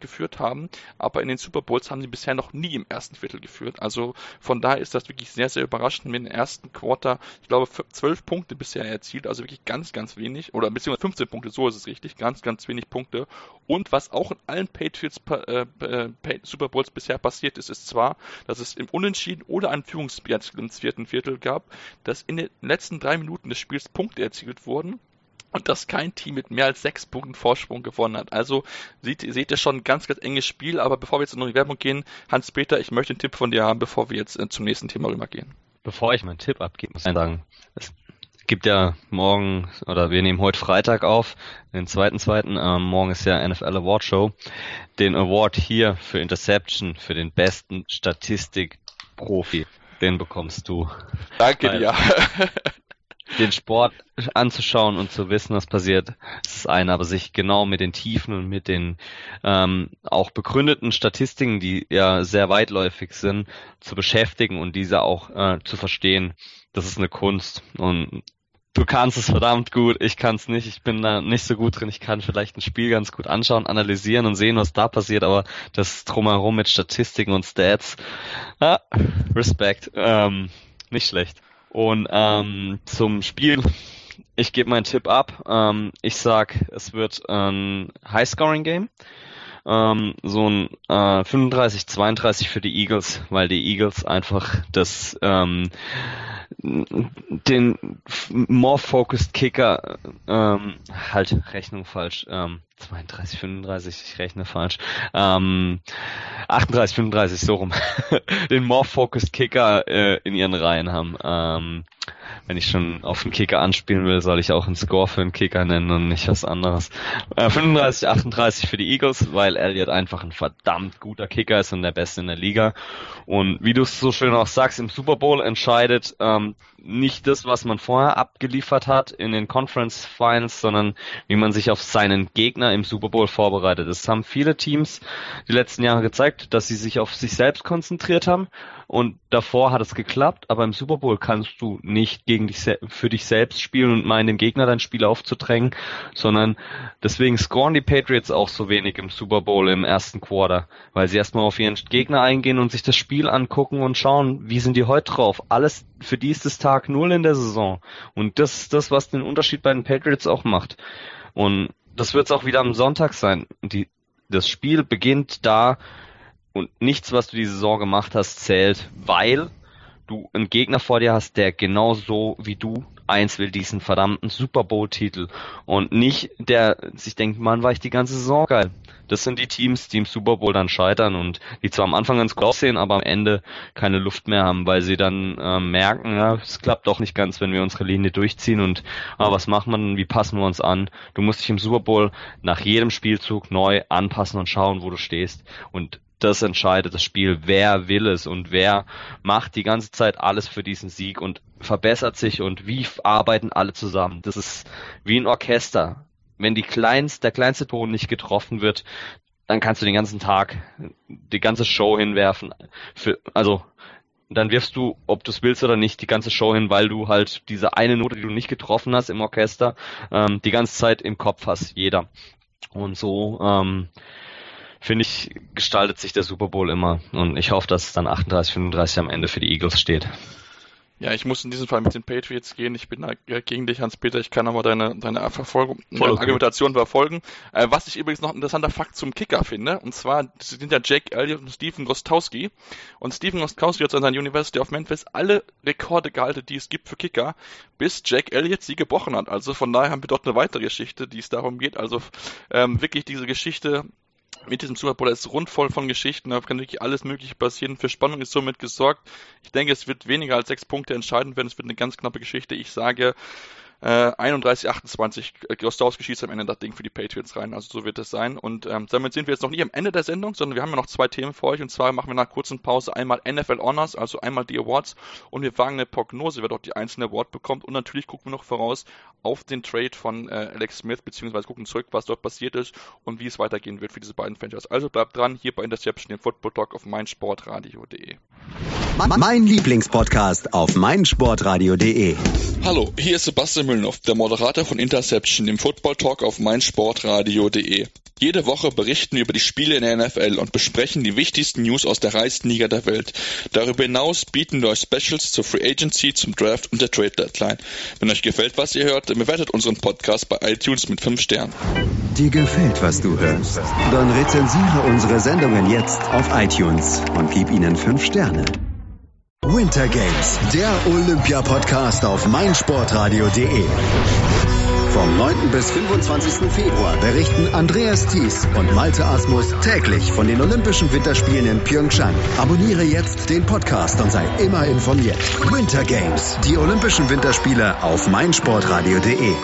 geführt haben, aber in den Super Bowls haben sie bisher noch nie im ersten Viertel geführt. Also von daher ist das wirklich sehr, sehr überraschend. Mit dem ersten Quarter, ich glaube, zwölf Punkte bisher erzielt, also wirklich ganz, ganz wenig, oder beziehungsweise fünfzehn Punkte, so ist es richtig, ganz, ganz wenig Punkte. Und was auch in allen Patriots äh, äh, Super Bowls bisher passiert ist, ist zwar, dass es im Unentschieden oder einem Führungsspiel im vierten Viertel gab, dass in den letzten drei Minuten des Spiels Punkte erzielt wurden und dass kein Team mit mehr als sechs Punkten Vorsprung gewonnen hat. Also seht, seht ihr schon ein ganz, ganz enges Spiel, aber bevor wir jetzt in die Werbung gehen, Hans-Peter, ich möchte einen Tipp von dir haben, bevor wir jetzt äh, zum nächsten Thema rübergehen. Bevor ich meinen Tipp abgebe, muss ich sagen, es gibt ja morgen, oder wir nehmen heute Freitag auf, den zweiten zweiten Ähm, morgen ist ja N F L Award Show, den Award hier für Interception, für den besten Statistik-Profi, den bekommst du. Danke dir. Den Sport anzuschauen und zu wissen, was passiert, ist das eine, aber sich genau mit den Tiefen und mit den ähm, auch begründeten Statistiken, die ja sehr weitläufig sind, zu beschäftigen und diese auch äh, zu verstehen, das ist eine Kunst. Und du kannst es verdammt gut, ich kann es nicht, ich bin da nicht so gut drin, ich kann vielleicht ein Spiel ganz gut anschauen, analysieren und sehen, was da passiert, aber das Drumherum mit Statistiken und Stats, ah, Respekt, ähm, nicht schlecht. Und ähm, zum Spiel, ich gebe meinen Tipp ab. Ähm, ich sag, es wird ein High-Scoring-Game. Ähm, so ein äh, fünfunddreißig zweiunddreißig für die Eagles, weil die Eagles einfach das ähm, den more focused Kicker ähm, halt Rechnung falsch ähm, zweiunddreißig fünfunddreißig, ich rechne falsch ähm, achtunddreißig fünfunddreißig, so rum den more focused Kicker äh, in ihren Reihen haben. Ähm, wenn ich schon auf den Kicker anspielen will, soll ich auch einen Score für den Kicker nennen und nicht was anderes. Äh, fünfunddreißig achtunddreißig für die Eagles, weil Elliott einfach ein verdammt guter Kicker ist und der Beste in der Liga. Und wie du es so schön auch sagst, im Super Bowl entscheidet ähm, nicht das, was man vorher abgeliefert hat in den Conference Finals, sondern wie man sich auf seinen Gegner im Super Bowl vorbereitet. Das haben viele Teams die letzten Jahre gezeigt, dass sie sich auf sich selbst konzentriert haben. Und davor hat es geklappt, aber im Super Bowl kannst du nicht gegen dich für dich selbst spielen und meinen, dem Gegner dein Spiel aufzudrängen, sondern deswegen scoren die Patriots auch so wenig im Super Bowl im ersten Quarter, weil sie erstmal auf ihren Gegner eingehen und sich das Spiel angucken und schauen, wie sind die heute drauf. Alles, für die ist es Tag null in der Saison. Und das ist das, was den Unterschied bei den Patriots auch macht. Und das wird es auch wieder am Sonntag sein. Die, das Spiel beginnt da, und nichts, was du die Saison gemacht hast, zählt, weil du einen Gegner vor dir hast, der genauso wie du eins will, diesen verdammten Super Bowl-Titel. Und nicht der sich denkt, Mann, war ich die ganze Saison geil. Das sind die Teams, die im Super Bowl dann scheitern und die zwar am Anfang ganz gut aussehen, aber am Ende keine Luft mehr haben, weil sie dann äh, merken, ja, es klappt doch nicht ganz, wenn wir unsere Linie durchziehen und ah, was macht man, wie passen wir uns an? Du musst dich im Super Bowl nach jedem Spielzug neu anpassen und schauen, wo du stehst. Und das entscheidet das Spiel, wer will es und wer macht die ganze Zeit alles für diesen Sieg und verbessert sich und wie arbeiten alle zusammen. Das ist wie ein Orchester. Wenn die kleinst, der kleinste Ton nicht getroffen wird, dann kannst du den ganzen Tag die ganze Show hinwerfen. Für, also dann wirfst du, ob du es willst oder nicht, die ganze Show hin, weil du halt diese eine Note, die du nicht getroffen hast im Orchester, ähm, die ganze Zeit im Kopf hast, jeder. Und so ähm, finde ich, gestaltet sich der Super Bowl immer. Und ich hoffe, dass es dann achtunddreißig fünfunddreißig am Ende für die Eagles steht. Ja, ich muss in diesem Fall mit den Patriots gehen. Ich bin da gegen dich, Hans-Peter. Ich kann aber deine, deine Verfolgung, deine Argumentation verfolgen. Äh, was ich übrigens noch ein interessanter Fakt zum Kicker finde, und zwar sind ja Jake Elliott und Stephen Gostkowski. Und Stephen Gostkowski hat an der University of Memphis alle Rekorde gehalten, die es gibt für Kicker, bis Jake Elliott sie gebrochen hat. Also von daher haben wir dort eine weitere Geschichte, die es darum geht. Also ähm, wirklich diese Geschichte mit diesem Super Bowl ist rundvoll von Geschichten, da kann wirklich alles Mögliche passieren. Für Spannung ist somit gesorgt. Ich denke, es wird weniger als sechs Punkte entscheidend werden. Es wird eine ganz knappe Geschichte. Ich sage äh, einunddreißig achtundzwanzig. Gostkowski schießt am Ende das Ding für die Patriots rein. Also so wird es sein. Und ähm, damit sind wir jetzt noch nicht am Ende der Sendung, sondern wir haben ja noch zwei Themen für euch. Und zwar machen wir nach einer kurzen Pause einmal N F L Honors, also einmal die Awards. Und wir wagen eine Prognose, wer dort die einzelne Award bekommt. Und natürlich gucken wir noch voraus auf den Trade von äh, Alex Smith, beziehungsweise gucken zurück, was dort passiert ist und wie es weitergehen wird für diese beiden Franchises. Also bleibt dran, hier bei Interception, dem Football Talk auf meinsportradio punkt de. Mein Lieblingspodcast auf meinsportradio punkt de. Hallo, hier ist Sebastian Mühlenhoff, der Moderator von Interception, dem Football Talk auf meinsportradio punkt de. Jede Woche berichten wir über die Spiele in der N F L und besprechen die wichtigsten News aus der reichsten Liga der Welt. Darüber hinaus bieten wir euch Specials zur Free Agency, zum Draft und der Trade Deadline. Wenn euch gefällt, was ihr hört, dann bewertet unseren Podcast bei iTunes mit fünf Sternen. Dir gefällt, was du hörst? Dann rezensiere unsere Sendungen jetzt auf iTunes und gib ihnen fünf Sterne. Winter Games, der Olympia-Podcast auf meinsportradio punkt de. Vom neunten bis fünfundzwanzigsten Februar berichten Andreas Thies und Malte Asmus täglich von den Olympischen Winterspielen in Pyeongchang. Abonniere jetzt den Podcast und sei immer informiert. Winter Games, die Olympischen Winterspiele auf meinsportradio punkt de.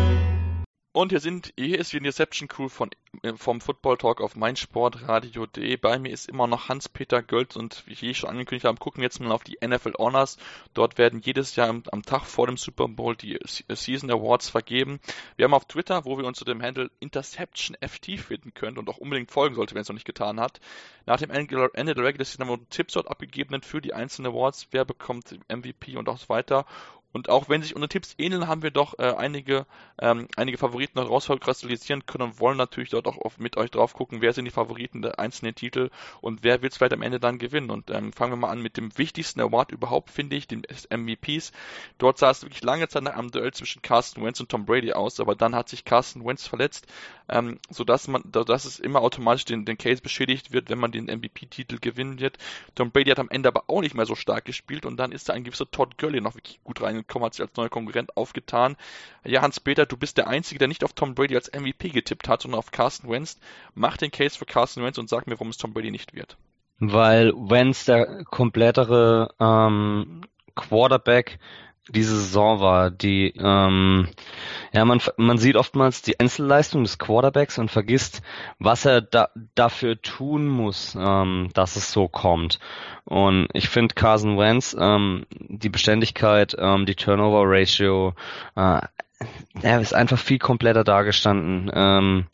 Und hier sind, hier ist die Interception Crew von, vom Football Talk auf meinsportradio punkt de. Bei mir ist immer noch Hans-Peter Gölz und wie ich schon angekündigt habe, gucken wir jetzt mal auf die N F L Honors. Dort werden jedes Jahr am, am Tag vor dem Super Bowl die Season Awards vergeben. Wir haben auf Twitter, wo wir uns zu dem Handle Interception F T finden könnt und auch unbedingt folgen sollte, wenn es noch nicht getan hat. Nach dem Ende der Regular Season haben wir Tipps dort abgegeben für die einzelnen Awards, wer bekommt M V P und auch so weiter. Und auch wenn sich unsere Tipps ähneln, haben wir doch äh, einige ähm, einige Favoriten noch rauskristallisieren können und wollen natürlich dort auch oft mit euch drauf gucken, wer sind die Favoriten der einzelnen Titel und wer wird es vielleicht am Ende dann gewinnen. Und ähm, fangen wir mal an mit dem wichtigsten Award überhaupt, finde ich, den M V Ps. Dort sah es wirklich lange Zeit nach einem Duell zwischen Carson Wentz und Tom Brady aus, aber dann hat sich Carson Wentz verletzt, ähm, sodass man, dass es immer automatisch den, den Case beschädigt wird, wenn man den M V P-Titel gewinnen wird. Tom Brady hat am Ende aber auch nicht mehr so stark gespielt und dann ist da ein gewisser Todd Gurley noch wirklich gut reingekommen, hat sich als neuer Konkurrent aufgetan. Ja, Hans-Peter, du bist der Einzige, der nicht auf Tom Brady als M V P getippt hat, sondern auf Carson Wentz. Mach den Case für Carson Wentz und sag mir, warum es Tom Brady nicht wird. Weil Wentz der komplettere ähm, Quarterback diese Saison war, die ähm, ja man man sieht oftmals die Einzelleistung des Quarterbacks und vergisst, was er da, dafür tun muss, ähm, dass es so kommt. Und ich finde Carson Wentz ähm, die Beständigkeit, ähm, die Turnover Ratio, äh, er ist einfach viel kompletter dargestanden ähm,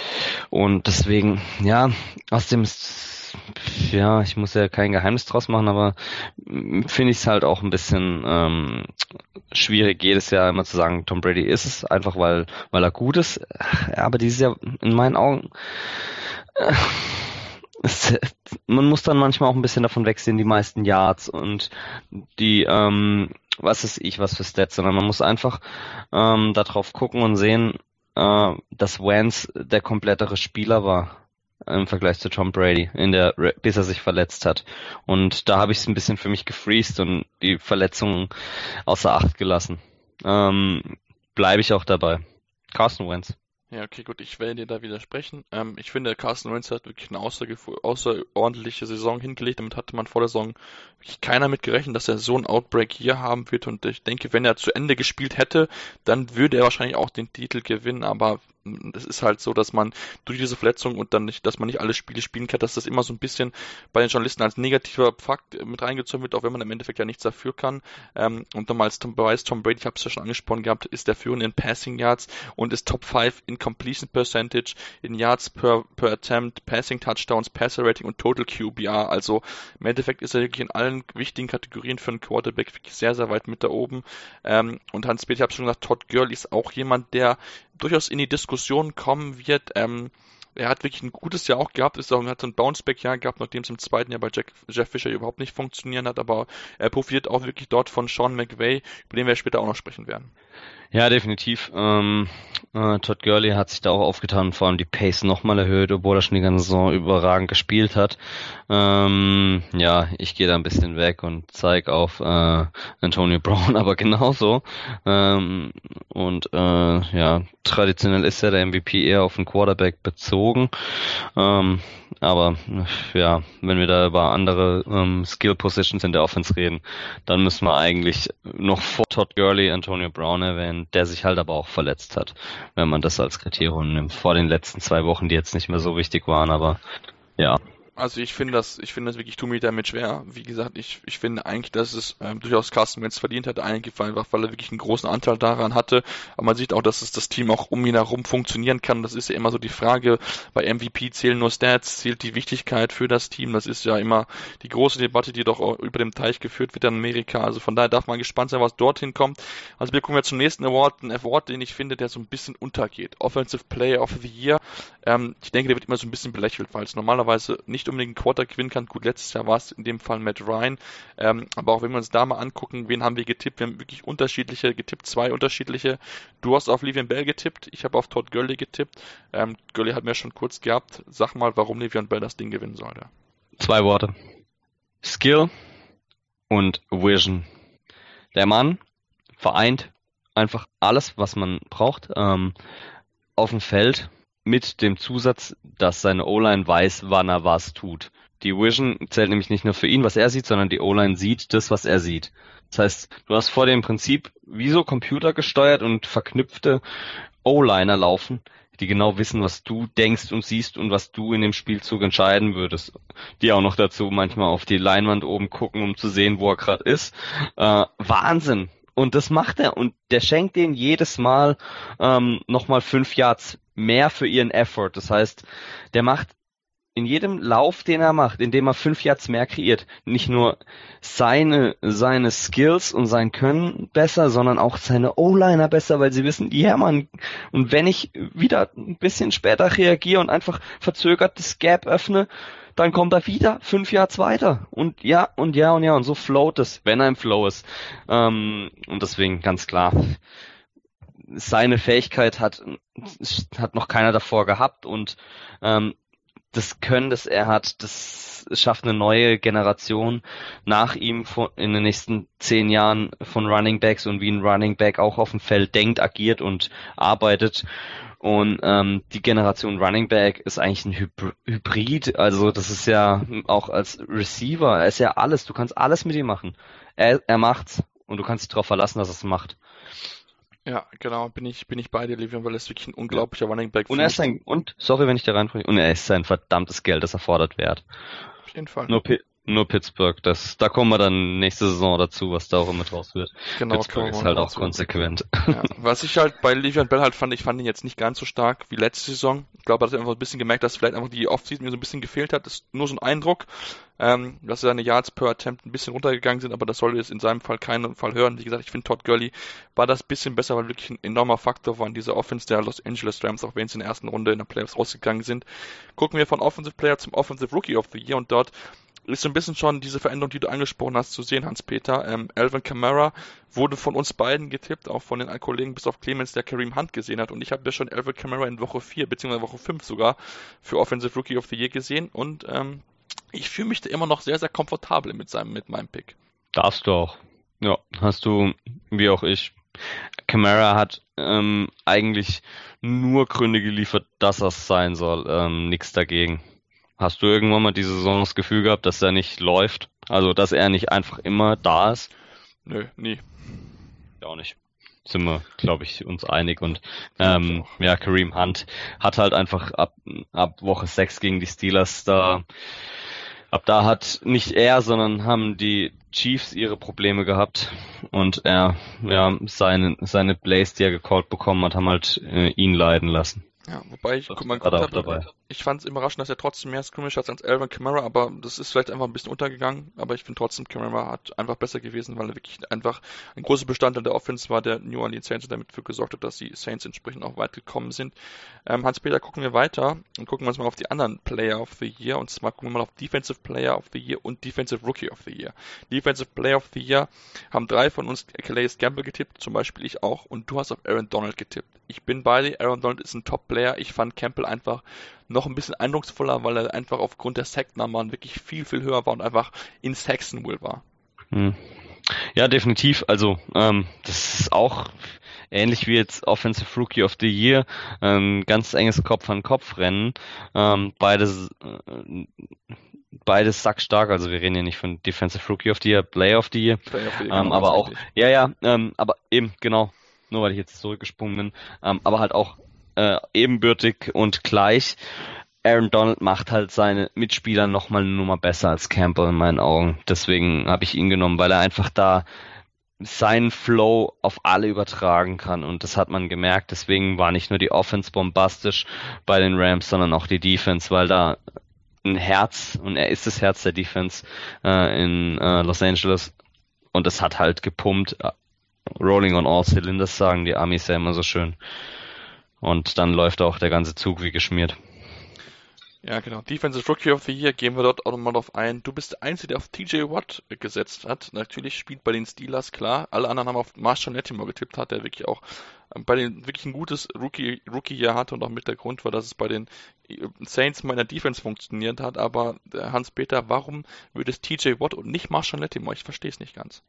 und deswegen ja aus dem ja, ich muss ja kein Geheimnis draus machen, aber finde ich es halt auch ein bisschen ähm, schwierig, jedes Jahr immer zu sagen, Tom Brady ist es, einfach weil weil er gut ist. Aber dieses Jahr in meinen Augen äh, es, man muss dann manchmal auch ein bisschen davon wegsehen, die meisten Yards und die ähm, was ist ich, was für Stats, sondern man muss einfach ähm, darauf gucken und sehen, äh, dass Wentz der komplettere Spieler war im Vergleich zu Tom Brady, in der bis er sich verletzt hat. Und da habe ich es ein bisschen für mich gefreezed und die Verletzungen außer Acht gelassen. Ähm, bleibe ich auch dabei. Carson Wentz. Ja, okay, gut, ich werde dir da widersprechen. Ähm, ich finde, Carson Wentz hat wirklich eine außerordentliche Saison hingelegt. Damit hatte man vor der Saison wirklich keiner mit gerechnet, dass er so einen Outbreak hier haben wird. Und ich denke, wenn er zu Ende gespielt hätte, dann würde er wahrscheinlich auch den Titel gewinnen. Aber es ist halt so, dass man durch diese Verletzung und dann nicht, dass man nicht alle Spiele spielen kann, dass das immer so ein bisschen bei den Journalisten als negativer Fakt mit reingezogen wird, auch wenn man im Endeffekt ja nichts dafür kann. Ähm, und nochmal als Beweis, Tom Brady, ich habe es ja schon angesprochen gehabt, ist der Führende in Passing Yards und ist Top fünf in Completion Percentage, in Yards per, per Attempt, Passing Touchdowns, Passer Rating und Total Q B R. Also im Endeffekt ist er wirklich in allen wichtigen Kategorien für einen Quarterback wirklich sehr, sehr weit mit da oben. Ähm, und Hans-Peter, ich habe schon gesagt, Todd Gurley ist auch jemand, der durchaus in die Diskussion kommen wird. Ähm, er hat wirklich ein gutes Jahr auch gehabt, ist auch, hat so ein Bounceback-Jahr gehabt, nachdem es im zweiten Jahr bei Jack, Jeff Fisher überhaupt nicht funktioniert hat, aber er profitiert auch wirklich dort von Sean McVay, über den wir später auch noch sprechen werden. Ja, definitiv. Ähm, äh, Todd Gurley hat sich da auch aufgetan und vor allem die Pace nochmal erhöht, obwohl er schon die ganze Saison überragend gespielt hat. Ähm, ja, ich gehe da ein bisschen weg und zeige auf äh, Antonio Brown, aber genauso. Ähm, und äh, ja, traditionell ist ja der M V P eher auf den Quarterback bezogen. Ähm, aber ja, wenn wir da über andere ähm, Skill Positions in der Offense reden, dann müssen wir eigentlich noch vor Todd Gurley Antonio Brown erwähnen, der sich halt aber auch verletzt hat, wenn man das als Kriterium nimmt, vor den letzten zwei Wochen, die jetzt nicht mehr so wichtig waren, aber ja. Also ich finde das, ich finde das wirklich, tut mir damit schwer. Wie gesagt, ich, ich finde eigentlich, dass es ähm, durchaus Carson Wentz verdient hat, eigentlich einfach, weil er wirklich einen großen Anteil daran hatte. Aber man sieht auch, dass es das Team auch um ihn herum funktionieren kann. Das ist ja immer so die Frage, bei M V P zählen nur Stats, zählt die Wichtigkeit für das Team. Das ist ja immer die große Debatte, die doch auch über dem Teich geführt wird in Amerika. Also von daher darf man gespannt sein, was dorthin kommt. Also wir kommen jetzt zum nächsten Award, ein Award, den ich finde, der so ein bisschen untergeht. Offensive Player of the Year. Ähm, ich denke, der wird immer so ein bisschen belächelt, weil es normalerweise nicht unbedingt einen Quarter gewinnen kann. Gut, letztes Jahr war es in dem Fall Matt Ryan. Ähm, aber auch wenn wir uns da mal angucken, wen haben wir getippt? Wir haben wirklich unterschiedliche getippt, zwei unterschiedliche. Du hast auf Le'Veon Bell getippt, ich habe auf Todd Gurley getippt. Ähm, Gurley hat mir schon kurz gehabt. Sag mal, warum Le'Veon Bell das Ding gewinnen sollte. Zwei Worte. Skill und Vision. Der Mann vereint einfach alles, was man braucht, ähm, auf dem Feld, mit dem Zusatz, dass seine O-Line weiß, wann er was tut. Die Vision zählt nämlich nicht nur für ihn, was er sieht, sondern die O-Line sieht das, was er sieht. Das heißt, du hast vor dem Prinzip wie so Computer gesteuert und verknüpfte O-Liner laufen, die genau wissen, was du denkst und siehst und was du in dem Spielzug entscheiden würdest. Die auch noch dazu manchmal auf die Leinwand oben gucken, um zu sehen, wo er gerade ist. Äh, Wahnsinn! Und das macht er. Und der schenkt denen jedes Mal ähm, nochmal fünf Yards mehr für ihren Effort. Das heißt, der macht in jedem Lauf, den er macht, indem er fünf Yards mehr kreiert, nicht nur seine seine Skills und sein Können besser, sondern auch seine O-Liner besser, weil sie wissen, ja Mann, und wenn ich wieder ein bisschen später reagiere und einfach verzögert das Gap öffne, dann kommt er wieder fünf Yards weiter. Und ja, und ja, und ja, und so float es, wenn er im Flow ist. Ähm, und deswegen ganz klar, seine Fähigkeit hat hat noch keiner davor gehabt und ähm, das Können, das er hat, das schafft eine neue Generation nach ihm in den nächsten zehn Jahren von Running Backs und wie ein Running Back auch auf dem Feld denkt, agiert und arbeitet. Und ähm, die Generation Running Back ist eigentlich ein Hybr- Hybrid, also das ist ja auch als Receiver, er ist ja alles, du kannst alles mit ihm machen. Er, er macht's und du kannst dich darauf verlassen, dass er es macht. Ja, genau, bin ich, bin ich bei dir, Le'Veon, weil er ist wirklich ein unglaublicher Running Back. Und er ist sein, und, sorry, wenn ich da reinbringe, und er ist sein verdammtes Geld, das er fordert, wert. Auf jeden Fall. Nur, nur Pittsburgh, das, da kommen wir dann nächste Saison dazu, was da auch immer draus wird. Genau, Pittsburgh ist halt auch dazu. Konsequent. Ja, was ich halt bei Le'Veon Bell halt fand, ich fand ihn jetzt nicht ganz so stark wie letzte Saison. Ich glaube, er hat einfach ein bisschen gemerkt, dass vielleicht einfach die Offseason mir so ein bisschen gefehlt hat. Das ist nur so ein Eindruck, ähm, dass seine Yards per Attempt ein bisschen runtergegangen sind, aber das sollte jetzt in seinem Fall keinen Fall hören. Wie gesagt, ich finde Todd Gurley war das bisschen besser, weil wirklich ein enormer Faktor war in dieser Offense der Los Angeles Rams, auch wenn sie in der ersten Runde in der Playoffs rausgegangen sind. Gucken wir von Offensive Player zum Offensive Rookie of the Year und dort ist so ein bisschen schon diese Veränderung, die du angesprochen hast, zu sehen, Hans-Peter. Ähm, Alvin Kamara wurde von uns beiden getippt, auch von den Kollegen bis auf Clemens, der Kareem Hunt gesehen hat. Und ich habe ja schon Alvin Kamara in Woche vier, beziehungsweise Woche fünf sogar, für Offensive Rookie of the Year gesehen. Und ähm, ich fühle mich da immer noch sehr, sehr komfortabel mit seinem, mit meinem Pick. Darfst du auch. Ja, hast du, wie auch ich. Kamara hat ähm, eigentlich nur Gründe geliefert, dass er es sein soll. Ähm, nix dagegen. Hast du irgendwann mal diese Saison das Gefühl gehabt, dass er nicht läuft? Also, dass er nicht einfach immer da ist? Nö, nie. Ja, auch nicht. Sind wir, glaube ich, uns einig. Und ähm, ja, Kareem Hunt hat halt einfach ab, ab Woche sechs gegen die Steelers da, ab da hat nicht er, sondern haben die Chiefs ihre Probleme gehabt. Und er, ja, seine, seine Plays, die er gecallt bekommen hat, haben halt äh, ihn leiden lassen. Ja, wobei ich, guck mal, geguckt habe, ich fand es überraschend, dass er trotzdem mehr Scrimmage hat als Alvin Kamara, aber das ist vielleicht einfach ein bisschen untergegangen, aber ich finde trotzdem, Kamara hat einfach besser gewesen, weil er wirklich einfach ein großer Bestandteil der Offense war, der New Orleans Saints und damit dafür gesorgt hat, dass die Saints entsprechend auch weit gekommen sind. Ähm, Hans-Peter, gucken wir weiter und gucken uns mal auf die anderen Player of the Year, und zwar gucken wir mal auf Defensive Player of the Year und Defensive Rookie of the Year. Defensive Player of the Year haben drei von uns Calais Campbell getippt, zum Beispiel ich auch, und du hast auf Aaron Donald getippt. Ich bin bei dir, Aaron Donald ist ein Top-Player. Ich fand Campbell einfach noch ein bisschen eindrucksvoller, weil er einfach aufgrund der Sack-Nummern wirklich viel, viel höher war und einfach in Saxonville war. Hm. Ja, definitiv. Also, ähm, das ist auch ähnlich wie jetzt Offensive Rookie of the Year, ähm, ganz enges Kopf-an-Kopf-Rennen. Ähm, beides, äh, beides sackstark. Also, wir reden ja nicht von Defensive Rookie of the Year, Player of the Year, Player of the Year ähm, genau, aber auch, ja, ja, ähm, aber eben, genau. Nur weil ich jetzt zurückgesprungen bin, ähm, aber halt auch äh, ebenbürtig und gleich. Aaron Donald macht halt seine Mitspieler nochmal eine Nummer besser als Campbell in meinen Augen. Deswegen habe ich ihn genommen, weil er einfach da seinen Flow auf alle übertragen kann und das hat man gemerkt. Deswegen war nicht nur die Offense bombastisch bei den Rams, sondern auch die Defense, weil da ein Herz, und er ist das Herz der Defense äh, in äh, Los Angeles und es hat halt gepumpt. Rolling on all cylinders, sagen die Amis ja immer so schön. Und dann läuft auch der ganze Zug wie geschmiert. Ja, genau. Defensive Rookie of the Year, gehen wir dort auch nochmal drauf ein. Du bist der Einzige, der auf T J Watt gesetzt hat. Natürlich spielt bei den Steelers, klar. Alle anderen haben auf Marshall Lattimore getippt, hat der wirklich auch bei den wirklich ein gutes Rookie, Rookie-Jahr hatte und auch mit der Grund war, dass es bei den Saints mal in der Defense funktioniert hat. Aber Hans-Peter, warum würde es T J Watt und nicht Marshall Lattimore? Ich verstehe es nicht ganz.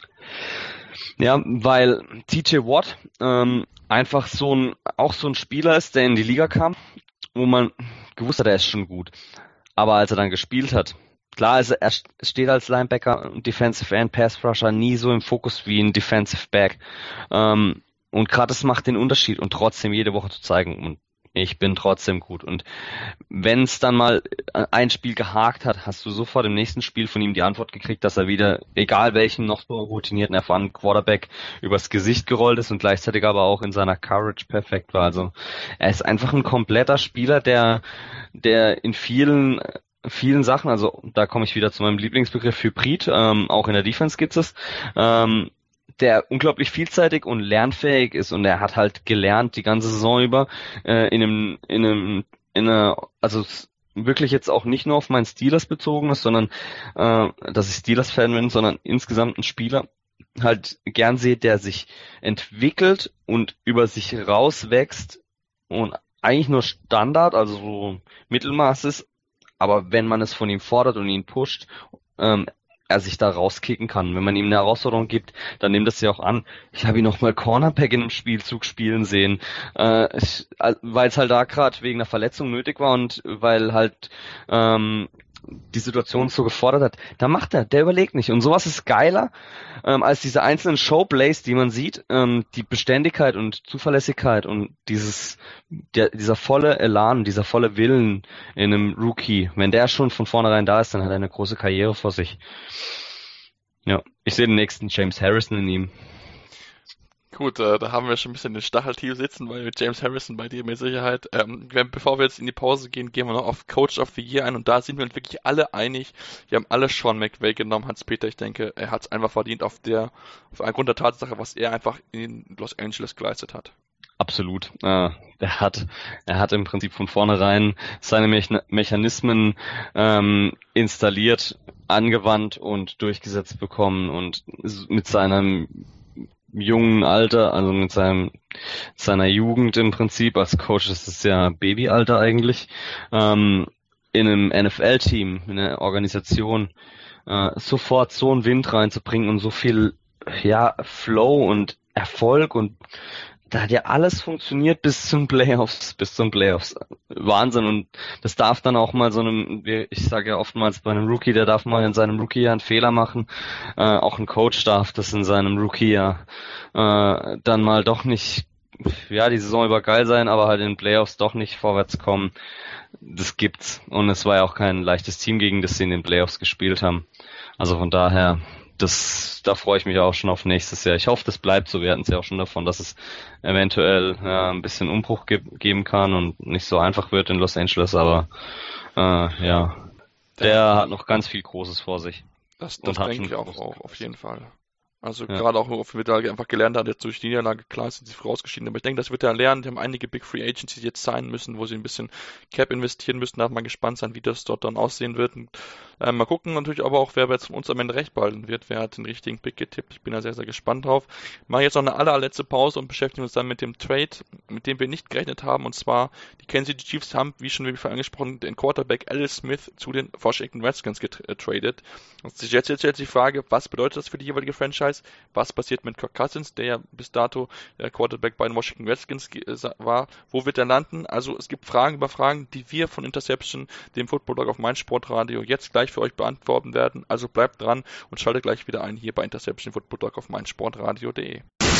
Ja, weil T J Watt ähm, einfach so ein, auch so ein Spieler ist, der in die Liga kam, wo man gewusst hat, er ist schon gut. Aber als er dann gespielt hat, klar, also er steht als Linebacker und Defensive End, Pass Rusher nie so im Fokus wie ein Defensive Back. Ähm, und gerade das macht den Unterschied und trotzdem jede Woche zu zeigen, und ich bin trotzdem gut. Und wenn es dann mal ein Spiel gehakt hat, hast du sofort im nächsten Spiel von ihm die Antwort gekriegt, dass er wieder, egal welchen noch so routinierten, erfahrenen Quarterback, übers Gesicht gerollt ist und gleichzeitig aber auch in seiner Coverage perfekt war. Also er ist einfach ein kompletter Spieler, der, der in vielen vielen Sachen, also da komme ich wieder zu meinem Lieblingsbegriff Hybrid, ähm, auch in der Defense gibt es, ähm, der unglaublich vielseitig und lernfähig ist, und er hat halt gelernt die ganze Saison über äh, in einem in einem in einer, also wirklich jetzt auch nicht nur auf meinen Steelers bezogen ist, sondern äh, dass ich Steelers-Fan bin, sondern insgesamt ein Spieler halt gern sehe, der sich entwickelt und über sich rauswächst und eigentlich nur Standard, also so Mittelmaß ist, aber wenn man es von ihm fordert und ihn pusht, ähm, er sich da rauskicken kann. Wenn man ihm eine Herausforderung gibt, dann nimmt das ja auch an. Ich habe ihn noch mal Cornerback in einem Spielzug spielen sehen, äh, weil es halt da gerade wegen einer Verletzung nötig war und weil halt ähm, die Situation so gefordert hat. Da macht er, der überlegt nicht. Und sowas ist geiler ähm, als diese einzelnen Showplays, die man sieht. Ähm, die Beständigkeit und Zuverlässigkeit und dieses der, dieser volle Elan, dieser volle Willen in einem Rookie, wenn der schon von vornherein da ist, dann hat er eine große Karriere vor sich. Ja, ich sehe den nächsten James Harrison in ihm. Gut, äh, da haben wir schon ein bisschen den Stacheltief sitzen, weil mit James Harrison bei dir mit Sicherheit. Ähm, wenn, bevor wir jetzt in die Pause gehen, gehen wir noch auf Coach of the Year ein und da sind wir uns wirklich alle einig. Wir haben alle Sean McVay genommen, Hans-Peter. Ich denke, er hat es einfach verdient auf der, auf Grund der Tatsache, was er einfach in Los Angeles geleistet hat. Absolut. Äh, er hat, er hat im Prinzip von vornherein seine Me- Mechanismen ähm, installiert, angewandt und durchgesetzt bekommen und mit seinem jungen Alter, also mit seinem seiner Jugend im Prinzip, als Coach ist es ja Babyalter eigentlich, ähm, in einem N F L-Team, in einer Organisation, äh, sofort so einen Wind reinzubringen und so viel, ja, Flow und Erfolg, und da hat ja alles funktioniert bis zum Playoffs, bis zum Playoffs. Wahnsinn. Und das darf dann auch mal so einem, ich sage ja oftmals bei einem Rookie, der darf mal in seinem Rookie-Jahr einen Fehler machen. Äh, auch ein Coach darf das in seinem Rookie-Jahr äh, dann mal doch nicht, ja, die Saison über geil sein, aber halt in den Playoffs doch nicht vorwärts kommen. Das gibt's. Und es war ja auch kein leichtes Team, gegen das sie in den Playoffs gespielt haben. Also von daher, das, da freue ich mich auch schon auf nächstes Jahr. Ich hoffe, das bleibt so. Wir hatten es ja auch schon davon, dass es eventuell ja, ein bisschen Umbruch ge- geben kann und nicht so einfach wird in Los Angeles, aber äh, ja, der hat noch ganz viel Großes vor sich. Das, das denke ich auch, auch auf jeden Fall. Also Ja. gerade auch, wofür wir da einfach gelernt haben, jetzt durch die Niederlage, klar sind sie vorausgeschieden, aber ich denke, das wird er lernen. Die haben einige Big Free Agents, die jetzt signen müssen, wo sie ein bisschen Cap investieren müssen. Da hat man gespannt sein, wie das dort dann aussehen wird. Und, äh, mal gucken natürlich aber auch, wer jetzt von uns am Ende recht behalten wird. Wer hat den richtigen Pick getippt? Ich bin da sehr, sehr gespannt drauf. Machen jetzt noch eine allerletzte Pause und beschäftigen uns dann mit dem Trade, mit dem wir nicht gerechnet haben. Und zwar, die Kansas City Chiefs haben, wie schon wie vorhin angesprochen, den Quarterback Alex Smith zu den Washington Redskins getradet. Und sich jetzt, jetzt jetzt die Frage, was bedeutet das für die jeweilige Franchise? Was passiert mit Kirk Cousins, der ja bis dato der Quarterback bei den Washington Redskins war? Wo wird er landen? Also es gibt Fragen über Fragen, die wir von Interception, dem Football-Blog auf meinsportradio, jetzt gleich für euch beantworten werden. Also bleibt dran und schaltet gleich wieder ein hier bei Interception Football-Blog auf meinsportradio punkt de.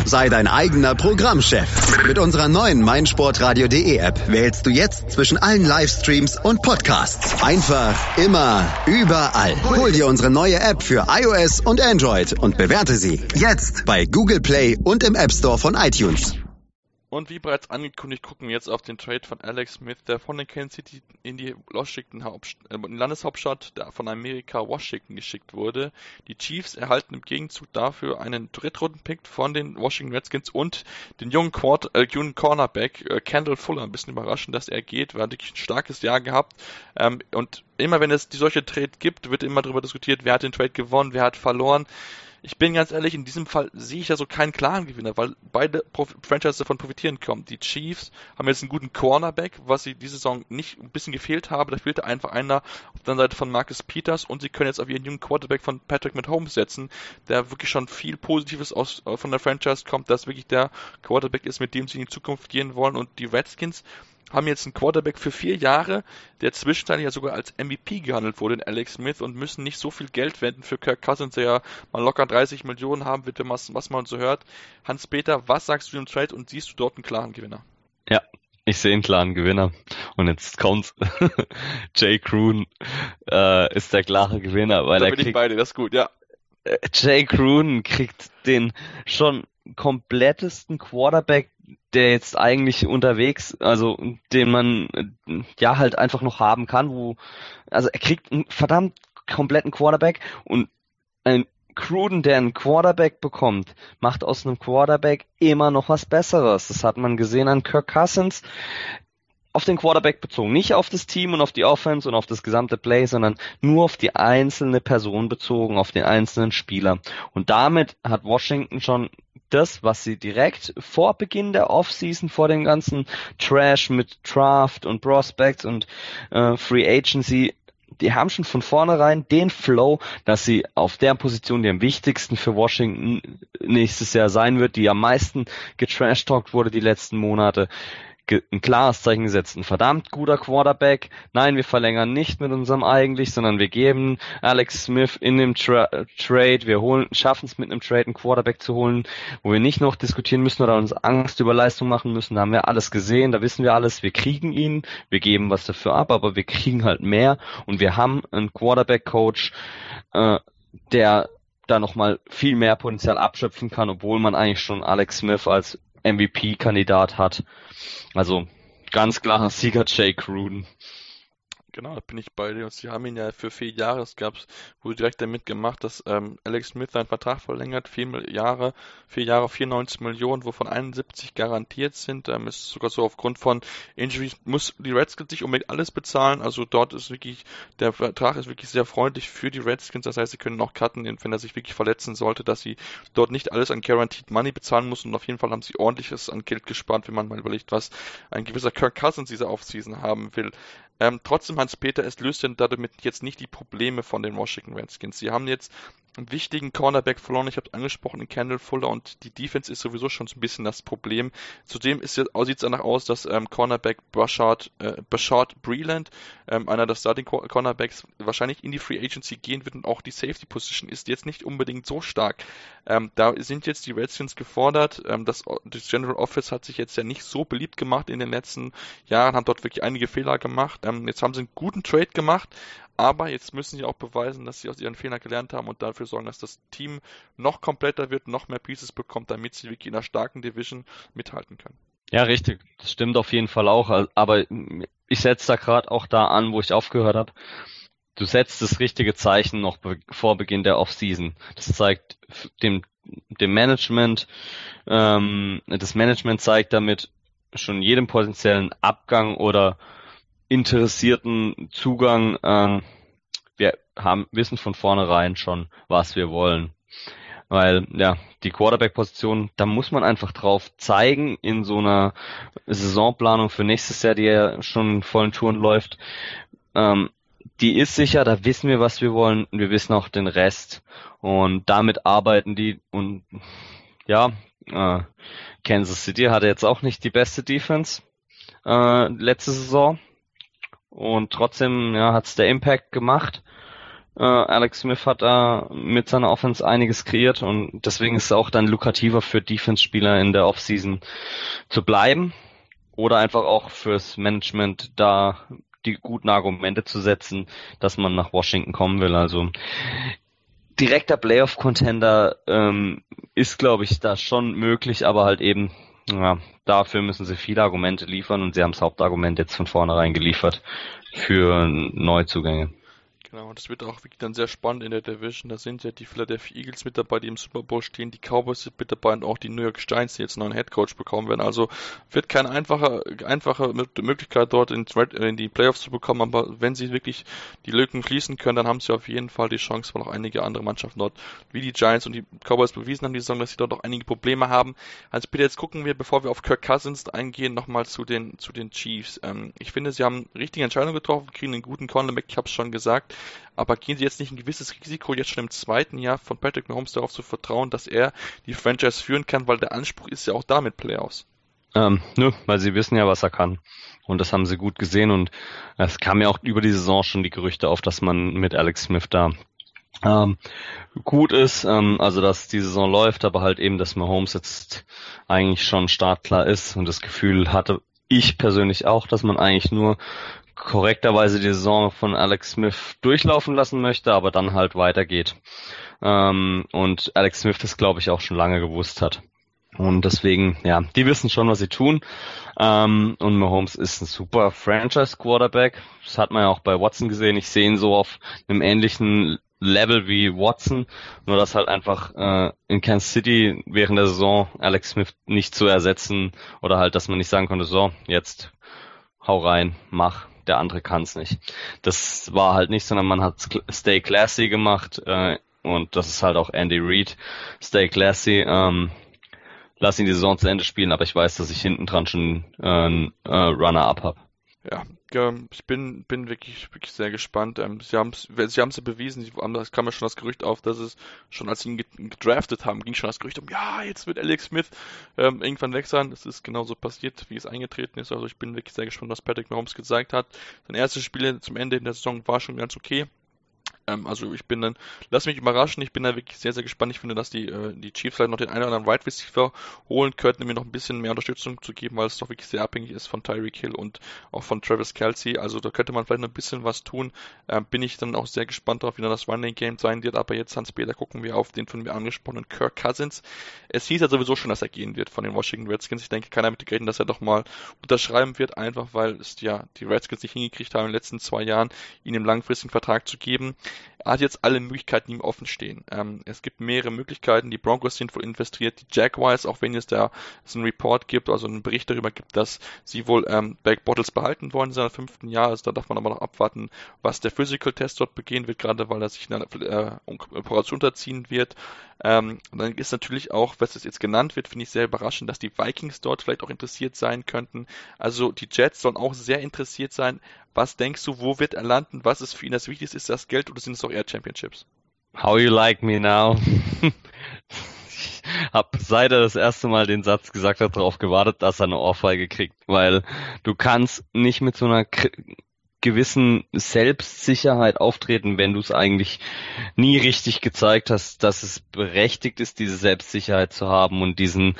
Sei dein eigener Programmchef. Mit unserer neuen meinsportradio.de App wählst du jetzt zwischen allen Livestreams und Podcasts. Einfach, immer, überall. Hol dir unsere neue App für iOS und Android und bewerte sie jetzt bei Google Play und im App Store von iTunes. Und wie bereits angekündigt, gucken wir jetzt auf den Trade von Alex Smith, der von der Kansas City in die Washington Hauptst- äh, Landeshauptstadt der von Amerika Washington geschickt wurde. Die Chiefs erhalten im Gegenzug dafür einen Drittrunden-Pick von den Washington Redskins und den jungen, Quart- äh, jungen Cornerback äh, Kendall Fuller. Ein bisschen überraschend, dass er geht, weil er wirklich ein starkes Jahr gehabt. Ähm, und immer wenn es die solche Trade gibt, wird immer darüber diskutiert, wer hat den Trade gewonnen, wer hat verloren. Ich bin ganz ehrlich, in diesem Fall sehe ich da so keinen klaren Gewinner, weil beide Prof- Franchises davon profitieren können. Die Chiefs haben jetzt einen guten Cornerback, was sie diese Saison nicht ein bisschen gefehlt habe. Da fehlte einfach einer auf der Seite von Marcus Peters und sie können jetzt auf ihren jungen Quarterback von Patrick Mahomes setzen, der wirklich schon viel Positives aus, von der Franchise kommt, dass wirklich der Quarterback ist, mit dem sie in die Zukunft gehen wollen. Und die Redskins haben jetzt einen Quarterback für vier Jahre, der zwischenzeitlich ja sogar als M V P gehandelt wurde in Alex Smith und müssen nicht so viel Geld wenden für Kirk Cousins, der ja mal locker dreißig Millionen haben wird, was, was man so hört. Hans-Peter, was sagst du im Trade und siehst du dort einen klaren Gewinner? Ja, ich sehe einen klaren Gewinner. Und jetzt kommt's. Jay Gruden äh, ist der klare Gewinner, weil da er bin kriegt, ich beide, das ist gut, ja. Jay Gruden kriegt den schon komplettesten Quarterback, der jetzt eigentlich unterwegs, also den man ja halt einfach noch haben kann, wo, also er kriegt einen verdammt kompletten Quarterback und ein Gruden, der einen Quarterback bekommt, macht aus einem Quarterback immer noch was Besseres. Das hat man gesehen an Kirk Cousins. Auf den Quarterback bezogen, nicht auf das Team und auf die Offense und auf das gesamte Play, sondern nur auf die einzelne Person bezogen, auf den einzelnen Spieler. Und damit hat Washington schon das, was sie direkt vor Beginn der Offseason, vor dem ganzen Trash mit Draft und Prospects und äh, Free Agency, die haben schon von vornherein den Flow, dass sie auf der Position, die am wichtigsten für Washington nächstes Jahr sein wird, die am meisten getrashtalkt wurde die letzten Monate, ein klares Zeichen gesetzt, ein verdammt guter Quarterback. Nein, wir verlängern nicht mit unserem eigentlich, sondern wir geben Alex Smith in dem Tra- Trade, wir holen, schaffen es mit einem Trade einen Quarterback zu holen, wo wir nicht noch diskutieren müssen oder uns Angst über Leistung machen müssen. Da haben wir alles gesehen, da wissen wir alles, wir kriegen ihn, wir geben was dafür ab, aber wir kriegen halt mehr und wir haben einen Quarterback-Coach, äh, der da nochmal viel mehr Potenzial abschöpfen kann, obwohl man eigentlich schon Alex Smith als M V P-Kandidat hat. Also ganz klarer Sieger Jay Gruden. Genau, da bin ich bei dir. Und sie haben ihn ja für vier Jahre, es gab, wurde direkt damit gemacht, dass ähm, Alex Smith seinen Vertrag verlängert, vier Jahre, vier Jahre, vierundneunzig Millionen, wovon einundsiebzig garantiert sind. Ähm, ist sogar so aufgrund von Injuries muss die Redskins nicht unbedingt alles bezahlen. Also dort ist wirklich, der Vertrag ist wirklich sehr freundlich für die Redskins. Das heißt, sie können auch cutten, wenn er sich wirklich verletzen sollte, dass sie dort nicht alles an Guaranteed Money bezahlen müssen. Und auf jeden Fall haben sie ordentliches an Geld gespart, wenn man mal überlegt, was ein gewisser Kirk Cousins diese Offseason haben will. Ähm, trotzdem, Hans-Peter, es löst denn damit jetzt nicht die Probleme von den Washington Redskins. Sie haben jetzt einen wichtigen Cornerback verloren, ich habe es angesprochen, in Kendall Fuller, und die Defense ist sowieso schon so ein bisschen das Problem. Zudem sieht es danach aus, dass ähm, Cornerback Bashard, äh, Bashard Breeland, ähm, einer der Starting Cornerbacks, wahrscheinlich in die Free Agency gehen wird, und auch die Safety Position ist jetzt nicht unbedingt so stark. Ähm, da sind jetzt die Redskins gefordert. Ähm, das, das General Office hat sich jetzt ja nicht so beliebt gemacht in den letzten Jahren, haben dort wirklich einige Fehler gemacht. Ähm, jetzt haben sie einen guten Trade gemacht, aber jetzt müssen sie auch beweisen, dass sie aus ihren Fehlern gelernt haben und dafür sorgen, dass das Team noch kompletter wird, noch mehr Pieces bekommt, damit sie wirklich in einer starken Division mithalten können. Ja, richtig. Das stimmt auf jeden Fall auch. Aber ich setze da gerade auch da an, wo ich aufgehört habe. Du setzt das richtige Zeichen noch be- vor Beginn der Offseason. Das zeigt dem, dem Management, ähm, das Management zeigt damit schon jedem potenziellen Abgang oder interessierten Zugang, äh, wir haben, wissen von vornherein schon, was wir wollen. Weil, ja, die Quarterback-Position, da muss man einfach drauf zeigen in so einer Saisonplanung für nächstes Jahr, die ja schon in vollen Touren läuft. Ähm, die ist sicher, da wissen wir, was wir wollen, und wir wissen auch den Rest. Und damit arbeiten die, und ja, äh, Kansas City hatte jetzt auch nicht die beste Defense äh, letzte Saison. Und trotzdem ja, hat's der Impact gemacht. Äh, Alex Smith hat da mit seiner Offense einiges kreiert und deswegen ist es auch dann lukrativer für Defense-Spieler in der Offseason zu bleiben oder einfach auch fürs Management da die guten Argumente zu setzen, dass man nach Washington kommen will. Also direkter Playoff-Contender ähm, ist, glaube ich, da schon möglich, aber halt eben, ja, dafür müssen sie viele Argumente liefern und sie haben das Hauptargument jetzt von vornherein geliefert für Neuzugänge. Genau, das wird auch wirklich dann sehr spannend in der Division. Da sind ja die Philadelphia Eagles mit dabei, die im Super Bowl stehen, die Cowboys sind mit dabei und auch die New York Giants, die jetzt einen neuen Headcoach bekommen werden. Also wird keine einfache, einfache Möglichkeit dort in, in die Playoffs zu bekommen, aber wenn sie wirklich die Lücken schließen können, dann haben sie auf jeden Fall die Chance, weil auch einige andere Mannschaften dort, wie die Giants und die Cowboys bewiesen haben, die Saison, dass sie dort auch einige Probleme haben. Also bitte jetzt gucken wir, bevor wir auf Kirk Cousins eingehen, nochmal zu den, zu den Chiefs. Ähm, ich finde, sie haben richtige Entscheidungen getroffen, kriegen einen guten Cornerback, ich habe es schon gesagt. Aber gehen Sie jetzt nicht ein gewisses Risiko, jetzt schon im zweiten Jahr von Patrick Mahomes darauf zu vertrauen, dass er die Franchise führen kann, weil der Anspruch ist ja auch da mit Playoffs. Ähm, nö, weil sie wissen ja, was er kann. Und das haben sie gut gesehen und es kam ja auch über die Saison schon die Gerüchte auf, dass man mit Alex Smith da ähm, gut ist, ähm, also dass die Saison läuft, aber halt eben, dass Mahomes jetzt eigentlich schon startklar ist und das Gefühl hatte ich persönlich auch, dass man eigentlich nur korrekterweise die Saison von Alex Smith durchlaufen lassen möchte, aber dann halt weitergeht. Ähm, und Alex Smith das, glaube ich, auch schon lange gewusst hat. Und deswegen, ja, die wissen schon, was sie tun. Ähm, und Mahomes ist ein super Franchise-Quarterback. Das hat man ja auch bei Watson gesehen. Ich sehe ihn so auf einem ähnlichen Level wie Watson, nur dass halt einfach äh, in Kansas City während der Saison Alex Smith nicht zu ersetzen oder halt, dass man nicht sagen konnte, so, jetzt hau rein, mach. Der andere kann es nicht. Das war halt nicht, sondern man hat Stay Classy gemacht äh, und das ist halt auch Andy Reid. Stay Classy, ähm, lass ihn die Saison zu Ende spielen, aber ich weiß, dass ich hinten dran schon äh, einen äh, Runner-Up habe. Ja, ähm, ich bin bin wirklich wirklich sehr gespannt. Ähm, sie haben sie haben es ja bewiesen. Sie haben, es kam ja schon das Gerücht auf, dass es schon als sie ihn gedraftet haben, ging schon das Gerücht um, ja, jetzt wird Alex Smith ähm, irgendwann weg sein. Das ist genauso passiert, wie es eingetreten ist. Also ich bin wirklich sehr gespannt, was Patrick Mahomes gezeigt hat. Sein erstes Spiel zum Ende in der Saison war schon ganz okay. Ähm, also ich bin dann, lass mich überraschen, ich bin da wirklich sehr, sehr gespannt. Ich finde, dass die, äh, die Chiefs vielleicht noch den einen oder anderen Wide Receiver holen könnten, um mir noch ein bisschen mehr Unterstützung zu geben, weil es doch wirklich sehr abhängig ist von Tyreek Hill und auch von Travis Kelce. Also da könnte man vielleicht noch ein bisschen was tun. Ähm, bin ich dann auch sehr gespannt darauf, wie dann das Running Game sein wird. Aber jetzt, Hans-Peter, gucken wir auf den von mir angesprochenen Kirk Cousins. Es hieß ja sowieso schon, dass er gehen wird von den Washington Redskins. Ich denke, keiner mit gerechnet, dass er doch mal unterschreiben wird, einfach weil es ja die Redskins nicht hingekriegt haben, in den letzten zwei Jahren ihn einen langfristigen Vertrag zu geben. Er hat jetzt alle Möglichkeiten ihm offen stehen. Ähm, es gibt mehrere Möglichkeiten. Die Broncos sind wohl investiert, die Jaguars, auch wenn es da es einen Report gibt, also einen Bericht darüber gibt, dass sie wohl ähm, Blake Bortles behalten wollen in seinem fünften Jahr. Also da darf man aber noch abwarten, was der Physical Test dort begehen wird, gerade weil er sich einer äh, Operation unterziehen wird. Ähm, und dann ist natürlich auch, was es jetzt genannt wird, finde ich sehr überraschend, dass die Vikings dort vielleicht auch interessiert sein könnten. Also die Jets sollen auch sehr interessiert sein. Was denkst du, wo wird er landen? Was ist für ihn das Wichtigste? Ist das Geld oder sind es doch eher Championships? How you like me now? Ich hab, seit er das erste Mal den Satz gesagt hat, darauf gewartet, dass er eine Ohrfeige kriegt, weil du kannst nicht mit so einer K- gewissen Selbstsicherheit auftreten, wenn du es eigentlich nie richtig gezeigt hast, dass es berechtigt ist, diese Selbstsicherheit zu haben und diesen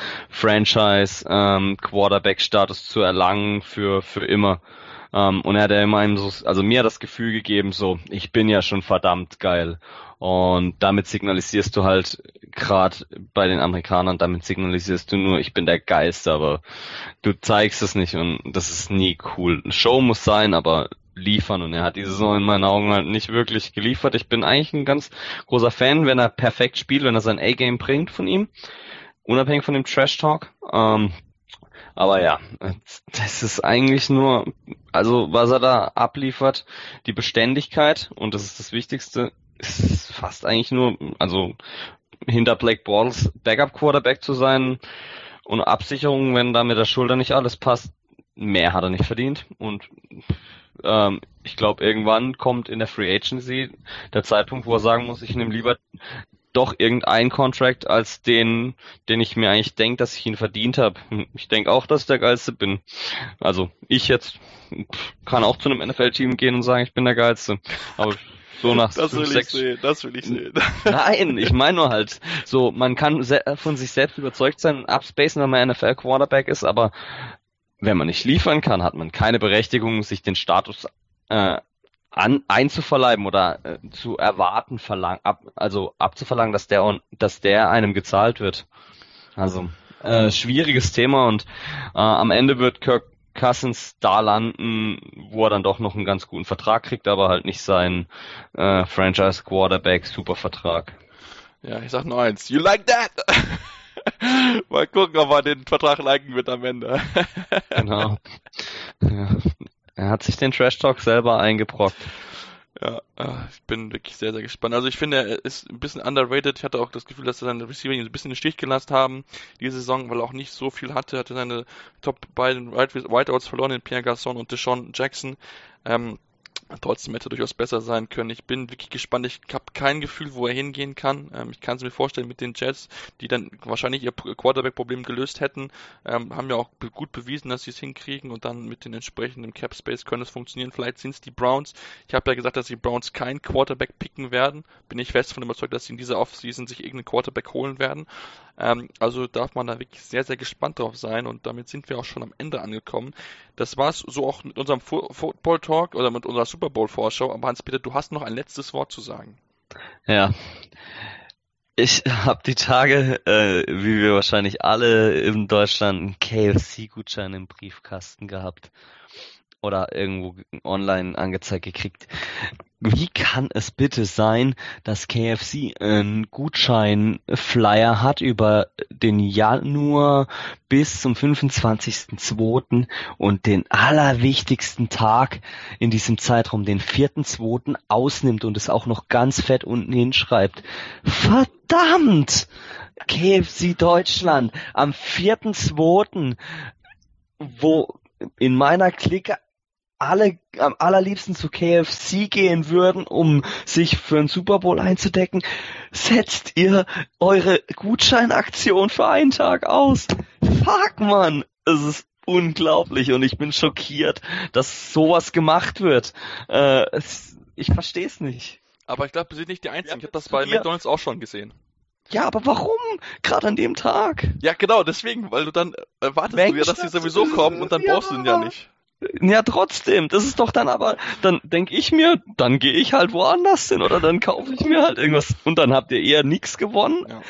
Franchise-Quarterback-Status ähm, zu erlangen für für immer. Um, und er hat ja immer einem so, also mir das Gefühl gegeben, so, ich bin ja schon verdammt geil. Und damit signalisierst du halt, gerade bei den Amerikanern, damit signalisierst du nur, ich bin der Geilste, aber du zeigst es nicht und das ist nie cool. Show muss sein, aber liefern und er hat die Saison in meinen Augen halt nicht wirklich geliefert. Ich bin eigentlich ein ganz großer Fan, wenn er perfekt spielt, wenn er sein A-Game bringt von ihm, unabhängig von dem Trash-Talk. Um, Aber ja, das ist eigentlich nur, also was er da abliefert, die Beständigkeit, und das ist das Wichtigste, ist fast eigentlich nur, also hinter Blake Bortles Backup-Quarterback zu sein und Absicherung, wenn da mit der Schulter nicht alles passt, mehr hat er nicht verdient. Und ähm, ich glaube, irgendwann kommt in der Free Agency der Zeitpunkt, wo er sagen muss, ich nehme lieber doch irgendein Contract als den, den ich mir eigentlich denke, dass ich ihn verdient habe. Ich denke auch, dass ich der Geilste bin. Also ich jetzt kann auch zu einem N F L-Team gehen und sagen, ich bin der Geilste. Aber So nach das fünf, will sechs... ich sehen, das will ich sehen. Nein, ich meine nur halt, so, man kann se- von sich selbst überzeugt sein und abspacen, wenn man N F L-Quarterback ist, aber wenn man nicht liefern kann, hat man keine Berechtigung, sich den Status äh, an, einzuverleiben oder äh, zu erwarten, verlang, ab, also abzuverlangen, dass der, dass der einem gezahlt wird. Also, äh, schwieriges Thema und äh, am Ende wird Kirk Cousins da landen, wo er dann doch noch einen ganz guten Vertrag kriegt, aber halt nicht seinen äh, Franchise-Quarterback-Supervertrag. Ja, ich sag nur eins, you like that? Mal gucken, ob er den Vertrag liken wird am Ende. Genau. Ja. Er hat sich den Trash-Talk selber eingebrockt. Ja, ich bin wirklich sehr, sehr gespannt. Also ich finde, er ist ein bisschen underrated. Ich hatte auch das Gefühl, dass seine Receiver ihn ein bisschen in den Stich gelassen haben diese Saison, weil er auch nicht so viel hatte. Er hatte seine Top beiden Wideouts verloren, in Pierre Garçon und Deshaun Jackson. Ähm, Trotzdem hätte er durchaus besser sein können. Ich bin wirklich gespannt. Ich habe kein Gefühl, wo er hingehen kann. Ähm, ich kann es mir vorstellen mit den Jets, die dann wahrscheinlich ihr Quarterback-Problem gelöst hätten. Ähm, haben ja auch be- gut bewiesen, dass sie es hinkriegen und dann mit den entsprechenden Cap-Space können es funktionieren. Vielleicht sind es die Browns. Ich habe ja gesagt, dass die Browns keinen Quarterback picken werden. Bin ich fest davon überzeugt, dass sie in dieser Offseason sich irgendeinen Quarterback holen werden. Ähm, also darf man da wirklich sehr, sehr gespannt drauf sein und damit sind wir auch schon am Ende angekommen. Das war's so auch mit unserem Fu- Football Talk oder mit unserer Super Bowl Vorschau. Aber Hans-Peter, du hast noch ein letztes Wort zu sagen. Ja. Ich habe die Tage, äh, wie wir wahrscheinlich alle in Deutschland, einen K F C-Gutschein im Briefkasten gehabt. Oder irgendwo online angezeigt gekriegt. Wie kann es bitte sein, dass K F C einen Gutscheinflyer hat über den Januar bis zum fünfundzwanzigsten zweiten und den allerwichtigsten Tag in diesem Zeitraum, den vierten zweiten ausnimmt und es auch noch ganz fett unten hinschreibt? Verdammt! K F C Deutschland am vierten zweiten, wo in meiner Clique alle am allerliebsten zu K F C gehen würden, um sich für einen Super Bowl einzudecken, setzt ihr eure Gutscheinaktion für einen Tag aus. Fuck, Mann! Es ist unglaublich und ich bin schockiert, dass sowas gemacht wird. Äh, es, ich verstehe es nicht. Aber ich glaube, wir sind nicht die Einzigen. Ja, ich habe das bei wir- McDonald's auch schon gesehen. Ja, aber warum? Gerade an dem Tag? Ja, genau, deswegen, weil du dann erwartest du ja, dass die sowieso kommen und dann Ja. brauchst du den ja nicht. Ja, trotzdem. Das ist doch dann aber, dann denke ich mir, dann gehe ich halt woanders hin oder dann kaufe ich mir halt irgendwas. Und dann habt ihr eher nichts gewonnen, Ja.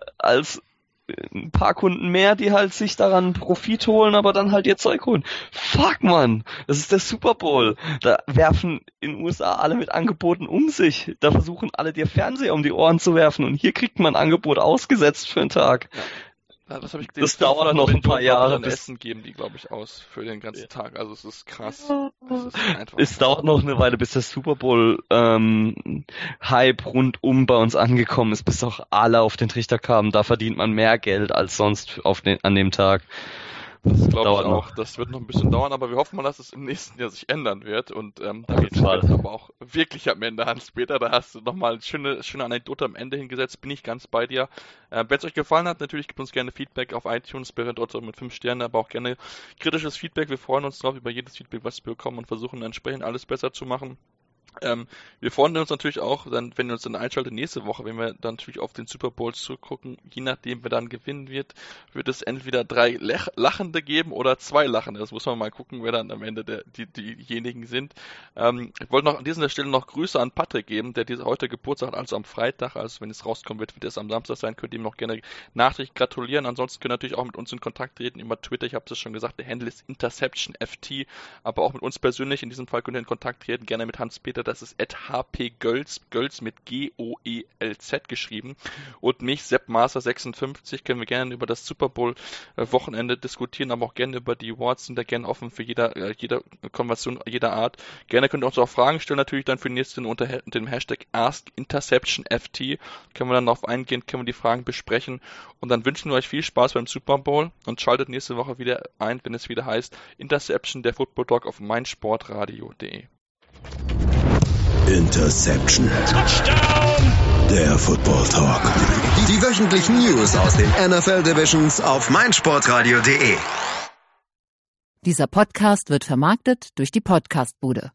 als ein paar Kunden mehr, die halt sich daran Profit holen, aber dann halt ihr Zeug holen. Fuck, Mann. Das ist der Super Bowl. Da werfen in den U S A alle mit Angeboten um sich. Da versuchen alle dir Fernseher um die Ohren zu werfen und hier kriegt man ein Angebot ausgesetzt für einen Tag. Ja, das habe ich gesehen. Das dauert noch ein paar Jahre, Dann bis- Essen geben die, glaube ich, aus für den ganzen Ja. Tag. Also es ist krass. Es ist einfach Es dauert noch eine Weile, bis der Super Bowl ähm, Hype rundum bei uns angekommen ist, bis auch alle auf den Trichter kamen. Da verdient man mehr Geld als sonst auf den, an dem Tag. Das glaube ich dauert auch. noch. Das wird noch ein bisschen dauern, aber wir hoffen mal, dass es im nächsten Jahr sich ändern wird. Und ähm, da Auf geht's jeden Fall. jetzt aber auch wirklich am Ende, Hans-Peter. Da hast du nochmal eine schöne, schöne Anekdote am Ende hingesetzt. Bin ich ganz bei dir. Äh, Wenn es euch gefallen hat, natürlich gebt uns gerne Feedback auf iTunes, wäre dort so mit fünf Sternen, aber auch gerne kritisches Feedback. Wir freuen uns drauf über jedes Feedback, was wir bekommen und versuchen entsprechend alles besser zu machen. Ähm, wir freuen uns natürlich auch, dann, wenn ihr uns dann einschaltet nächste Woche, wenn wir dann natürlich auf den Super Bowl zurückgucken, je nachdem, wer dann gewinnen wird, wird es entweder drei Lech- Lachende geben oder zwei Lachende. Das muss man mal gucken, wer dann am Ende der, die, diejenigen sind. Ähm, ich wollte noch an dieser Stelle noch Grüße an Patrick geben, der diese heute Geburtstag hat, also am Freitag, also wenn es rauskommen wird, wird es am Samstag sein, könnt ihr ihm noch gerne nachträglich gratulieren. Ansonsten könnt ihr natürlich auch mit uns in Kontakt treten über Twitter, ich habe es schon gesagt, der Handle ist Interception F T, aber auch mit uns persönlich, in diesem Fall könnt ihr in Kontakt treten, gerne mit Hans-Peter, das ist at hpgölz, Gölz mit G O E L Z geschrieben, und mich, Sepp Master sechsundfünfzig, können wir gerne über das Super Bowl äh, Wochenende diskutieren, aber auch gerne über die Awards, sind da gerne offen für jeder, äh, jeder Konversation jeder Art. Gerne könnt ihr uns auch Fragen stellen, natürlich dann für den nächsten unter dem Hashtag AskInterceptionFT, können wir dann darauf eingehen, können wir die Fragen besprechen, und dann wünschen wir euch viel Spaß beim Super Bowl und schaltet nächste Woche wieder ein, wenn es wieder heißt Interception, der Football Talk auf meinsportradio punkt de. Interception. Touchdown. Der Football Talk. Die wöchentlichen News aus den N F L Divisions auf meinsportradio punkt de. Dieser Podcast wird vermarktet durch die Podcastbude.